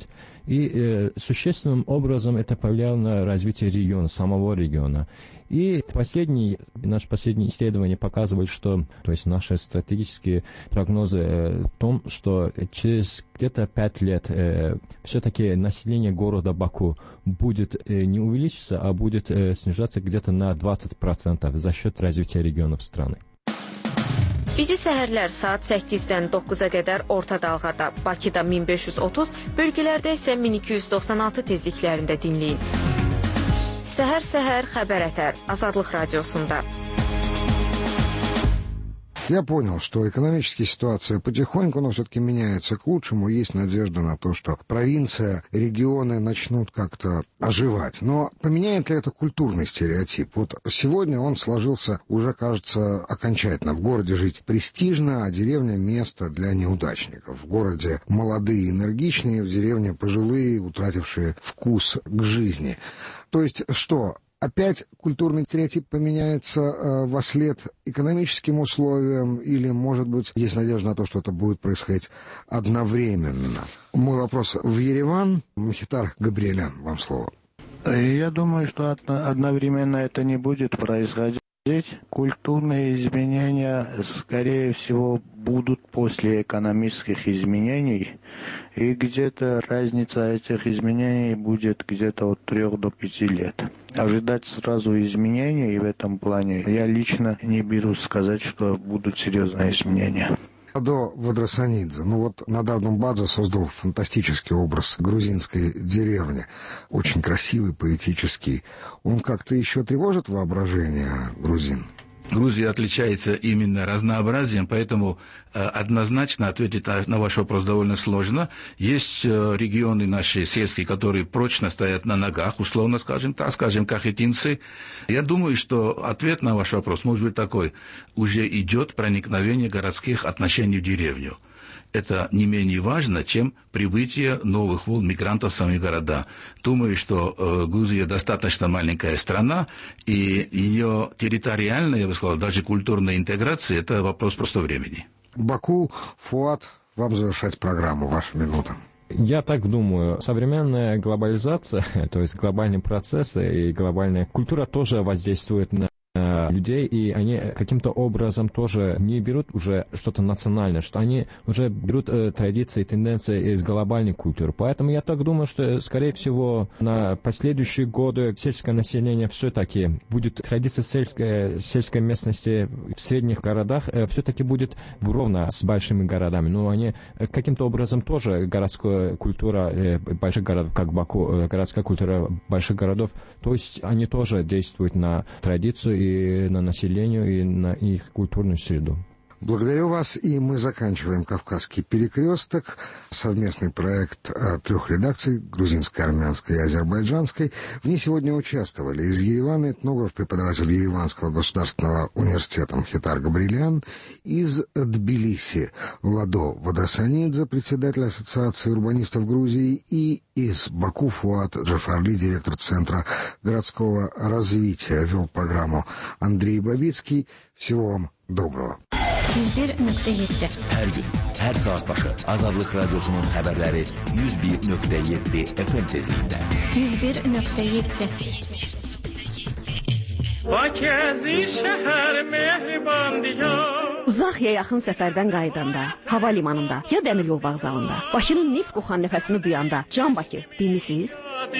И э, существенным образом это повлияло на развитие региона, самого региона. И последний, наше последнее исследование показывает, что, то есть наши стратегические прогнозы э, в том, что через где-то пять лет э, все-таки население города Баку будет э, не увеличиться, а будет э, снижаться где-то на двадцать процентов за счет развития регионов страны. Bizi səhərlər saat səkkizdən doqquza qədər orta dalğada, Bakıda min beş yüz otuz, bölgələrdə isə min iki yüz doxsan altı tezliklərində dinləyin. Səhər-səhər xəbər ətər, Azadlıq Radiosunda. Я понял, что экономическая ситуация потихоньку, но все-таки меняется к лучшему. Есть надежда на то, что провинция, регионы начнут как-то оживать. Но поменяет ли это культурный стереотип? Вот сегодня он сложился уже, кажется, окончательно. В городе жить престижно, а деревня — место для неудачников. В городе молодые, энергичные, в деревне пожилые, утратившие вкус к жизни. То есть что? Опять культурный стереотип поменяется э, вослед экономическим условиям, или, может быть, есть надежда на то, что это будет происходить одновременно? Мой вопрос в Ереван. Мхитар Габриэлян, вам слово. Я думаю, что одновременно это не будет происходить. Культурные изменения, скорее всего, будут после экономических изменений, и где-то разница этих изменений будет где-то от трех до пяти лет. Ожидать сразу изменений в этом плане я лично не берусь сказать, что будут серьезные изменения. Ладо Вадрасанидзе. Ну вот Надар Думбадзе создал фантастический образ грузинской деревни. Очень красивый, поэтический. Он как-то еще тревожит воображение грузин? Грузия отличается именно разнообразием, поэтому э, однозначно ответить на ваш вопрос довольно сложно. Есть э, регионы наши сельские, которые прочно стоят на ногах, условно скажем так, скажем, кахетинцы. Я думаю, что ответ на ваш вопрос может быть такой. Уже идет проникновение городских отношений в деревню. Это не менее важно, чем прибытие новых волн мигрантов в сами города. Думаю, что э, Грузия достаточно маленькая страна, и ее территориальная, я бы сказал, даже культурная интеграция – это вопрос просто времени. Баку, Фуат, вам завершать программу, ваша минута. Я так думаю, современная глобализация, то есть глобальные процессы и глобальная культура тоже воздействует на людей, и они каким-то образом тоже не берут уже что-то национальное, что они уже берут э, традиции, тенденции из глобальной культуры. Поэтому я так думаю, что, скорее всего, на последующие годы сельское население все-таки будет, традиция сельской, сельской местности в средних городах э, все-таки будет ровно с большими городами. Но они э, каким-то образом тоже городская культура э, больших городов, как Баку, э, городская культура больших городов, то есть они тоже действуют на традицию и на население, и на их культурную среду. Благодарю вас, и мы заканчиваем «Кавказский перекресток», совместный проект трех редакций, грузинской, армянской и азербайджанской. В ней сегодня участвовали из Еревана этнограф, преподаватель Ереванского государственного университета Мхитар Габриэлян, из Тбилиси Ладо Вадрасанидзе, председатель Ассоциации урбанистов Грузии, и из Баку Фуат Джафарли, директор Центра городского развития. Вел программу Андрей Бабицкий. Всего вам доброго. yüz bir nöqtə yeddi. Hər gün, hər saat başı Azadlıq Radiosunun xəbərləri yüz bir nöqtə yeddi F M tezliyində. yüz bir nöqtə yeddi. Bakızi şəhər mehriban diyar. Uzaq ya yaxın səfərdən qayıdanda, hava limanında ya dəmir yol vağzalında, Bakının neft qoxan nəfəsini duyanda, Can Bakı demisiniz?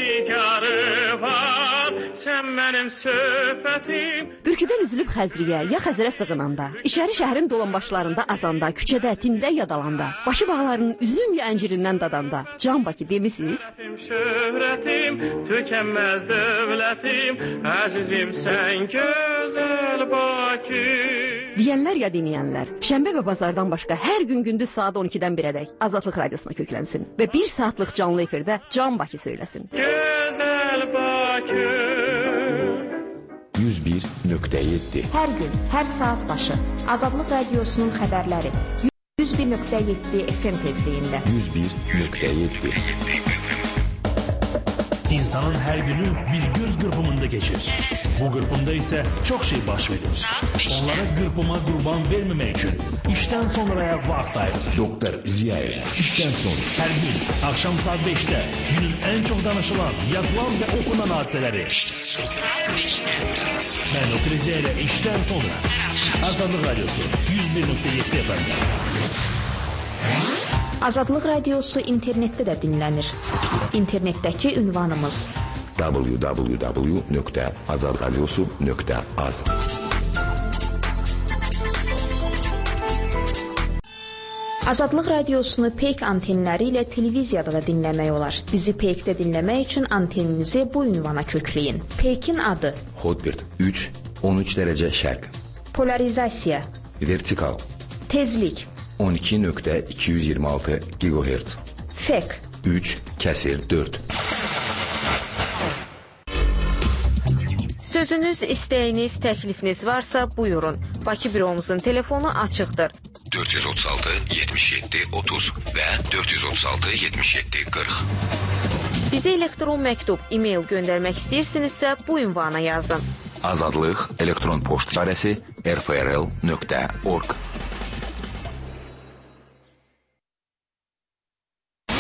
Sən mənim söhbətim. Bürküdən üzülüb Xəzriyə ya Xəzərə sığınanda, İçəri şəhərin dolanbaşlarında azanda, küçədə, tində yadalanda, Bakı bağlarının üzüm ya əncirindən dadanda, Can Bakı demisiniz? Şöhrətim, tükənməz dövlətim, əzizim sən gözəl Bakı. Deyənlər ya deməyənlər, şənbə və bazardan başqa hər gün gündüz saat on ikidən birədək Azadlıq Radiosuna köklənsin və bir saatlıq canlı efirdə Can Bakı söyləsin. Gözəl Bakı. yüz bir nöqtə yeddi. Hər gün, hər saat başı Azadlıq Radiosunun xəbərləri yüz bir nöqtə yeddi F M tezliyində. yüz bir nöqtə yeddi. İnsanın her günü bir göz kırpımında geçir. Bu kırpımda ise çok şey baş verir. Onlara kırpıma kurban vermemek için işten sonraya vakit ayırın. Doktor Ziyaev, işten sonra. Her gün akşam saat beşte günün en çok danışılan, yazılan ve okunan hadiseleri. İşten sonra. Saat beşte. Ben Doktor Ziyaev, işten sonra. Azadlık Radyosu yüz bir nokta yedi F M'de. Azadlıq Radiosu internetdə də dinlənir. İnternetdəki ünvanımız w w w nokta azadradiosu nokta az. Azadlıq Radiosunu Peyk antenləri ilə televiziyada da dinləmək olar. Bizi Peykdə dinləmək üçün anteninizi bu ünvana kökləyin. Peykin adı Hotbird üç on üç dərəcə şərq. Polarizasiya, Vertikal tezlik, on iki nokta iki yüz iyirmi altı gigahertz. Fek üç kəsir dörd. Sözünüz, istəyiniz, təklifiniz varsa buyurun. Bakı büromuzun telefonu açıqdır. dörd yüz otuz altı yetmiş yeddi otuz və dörd yüz otuz altı yetmiş yeddi qırx. Bizə elektron məktub, e-mail göndərmək istəyirsinizsə bu ünvana yazın. Azadlıq elektron poçt adresi r f r l nokta org.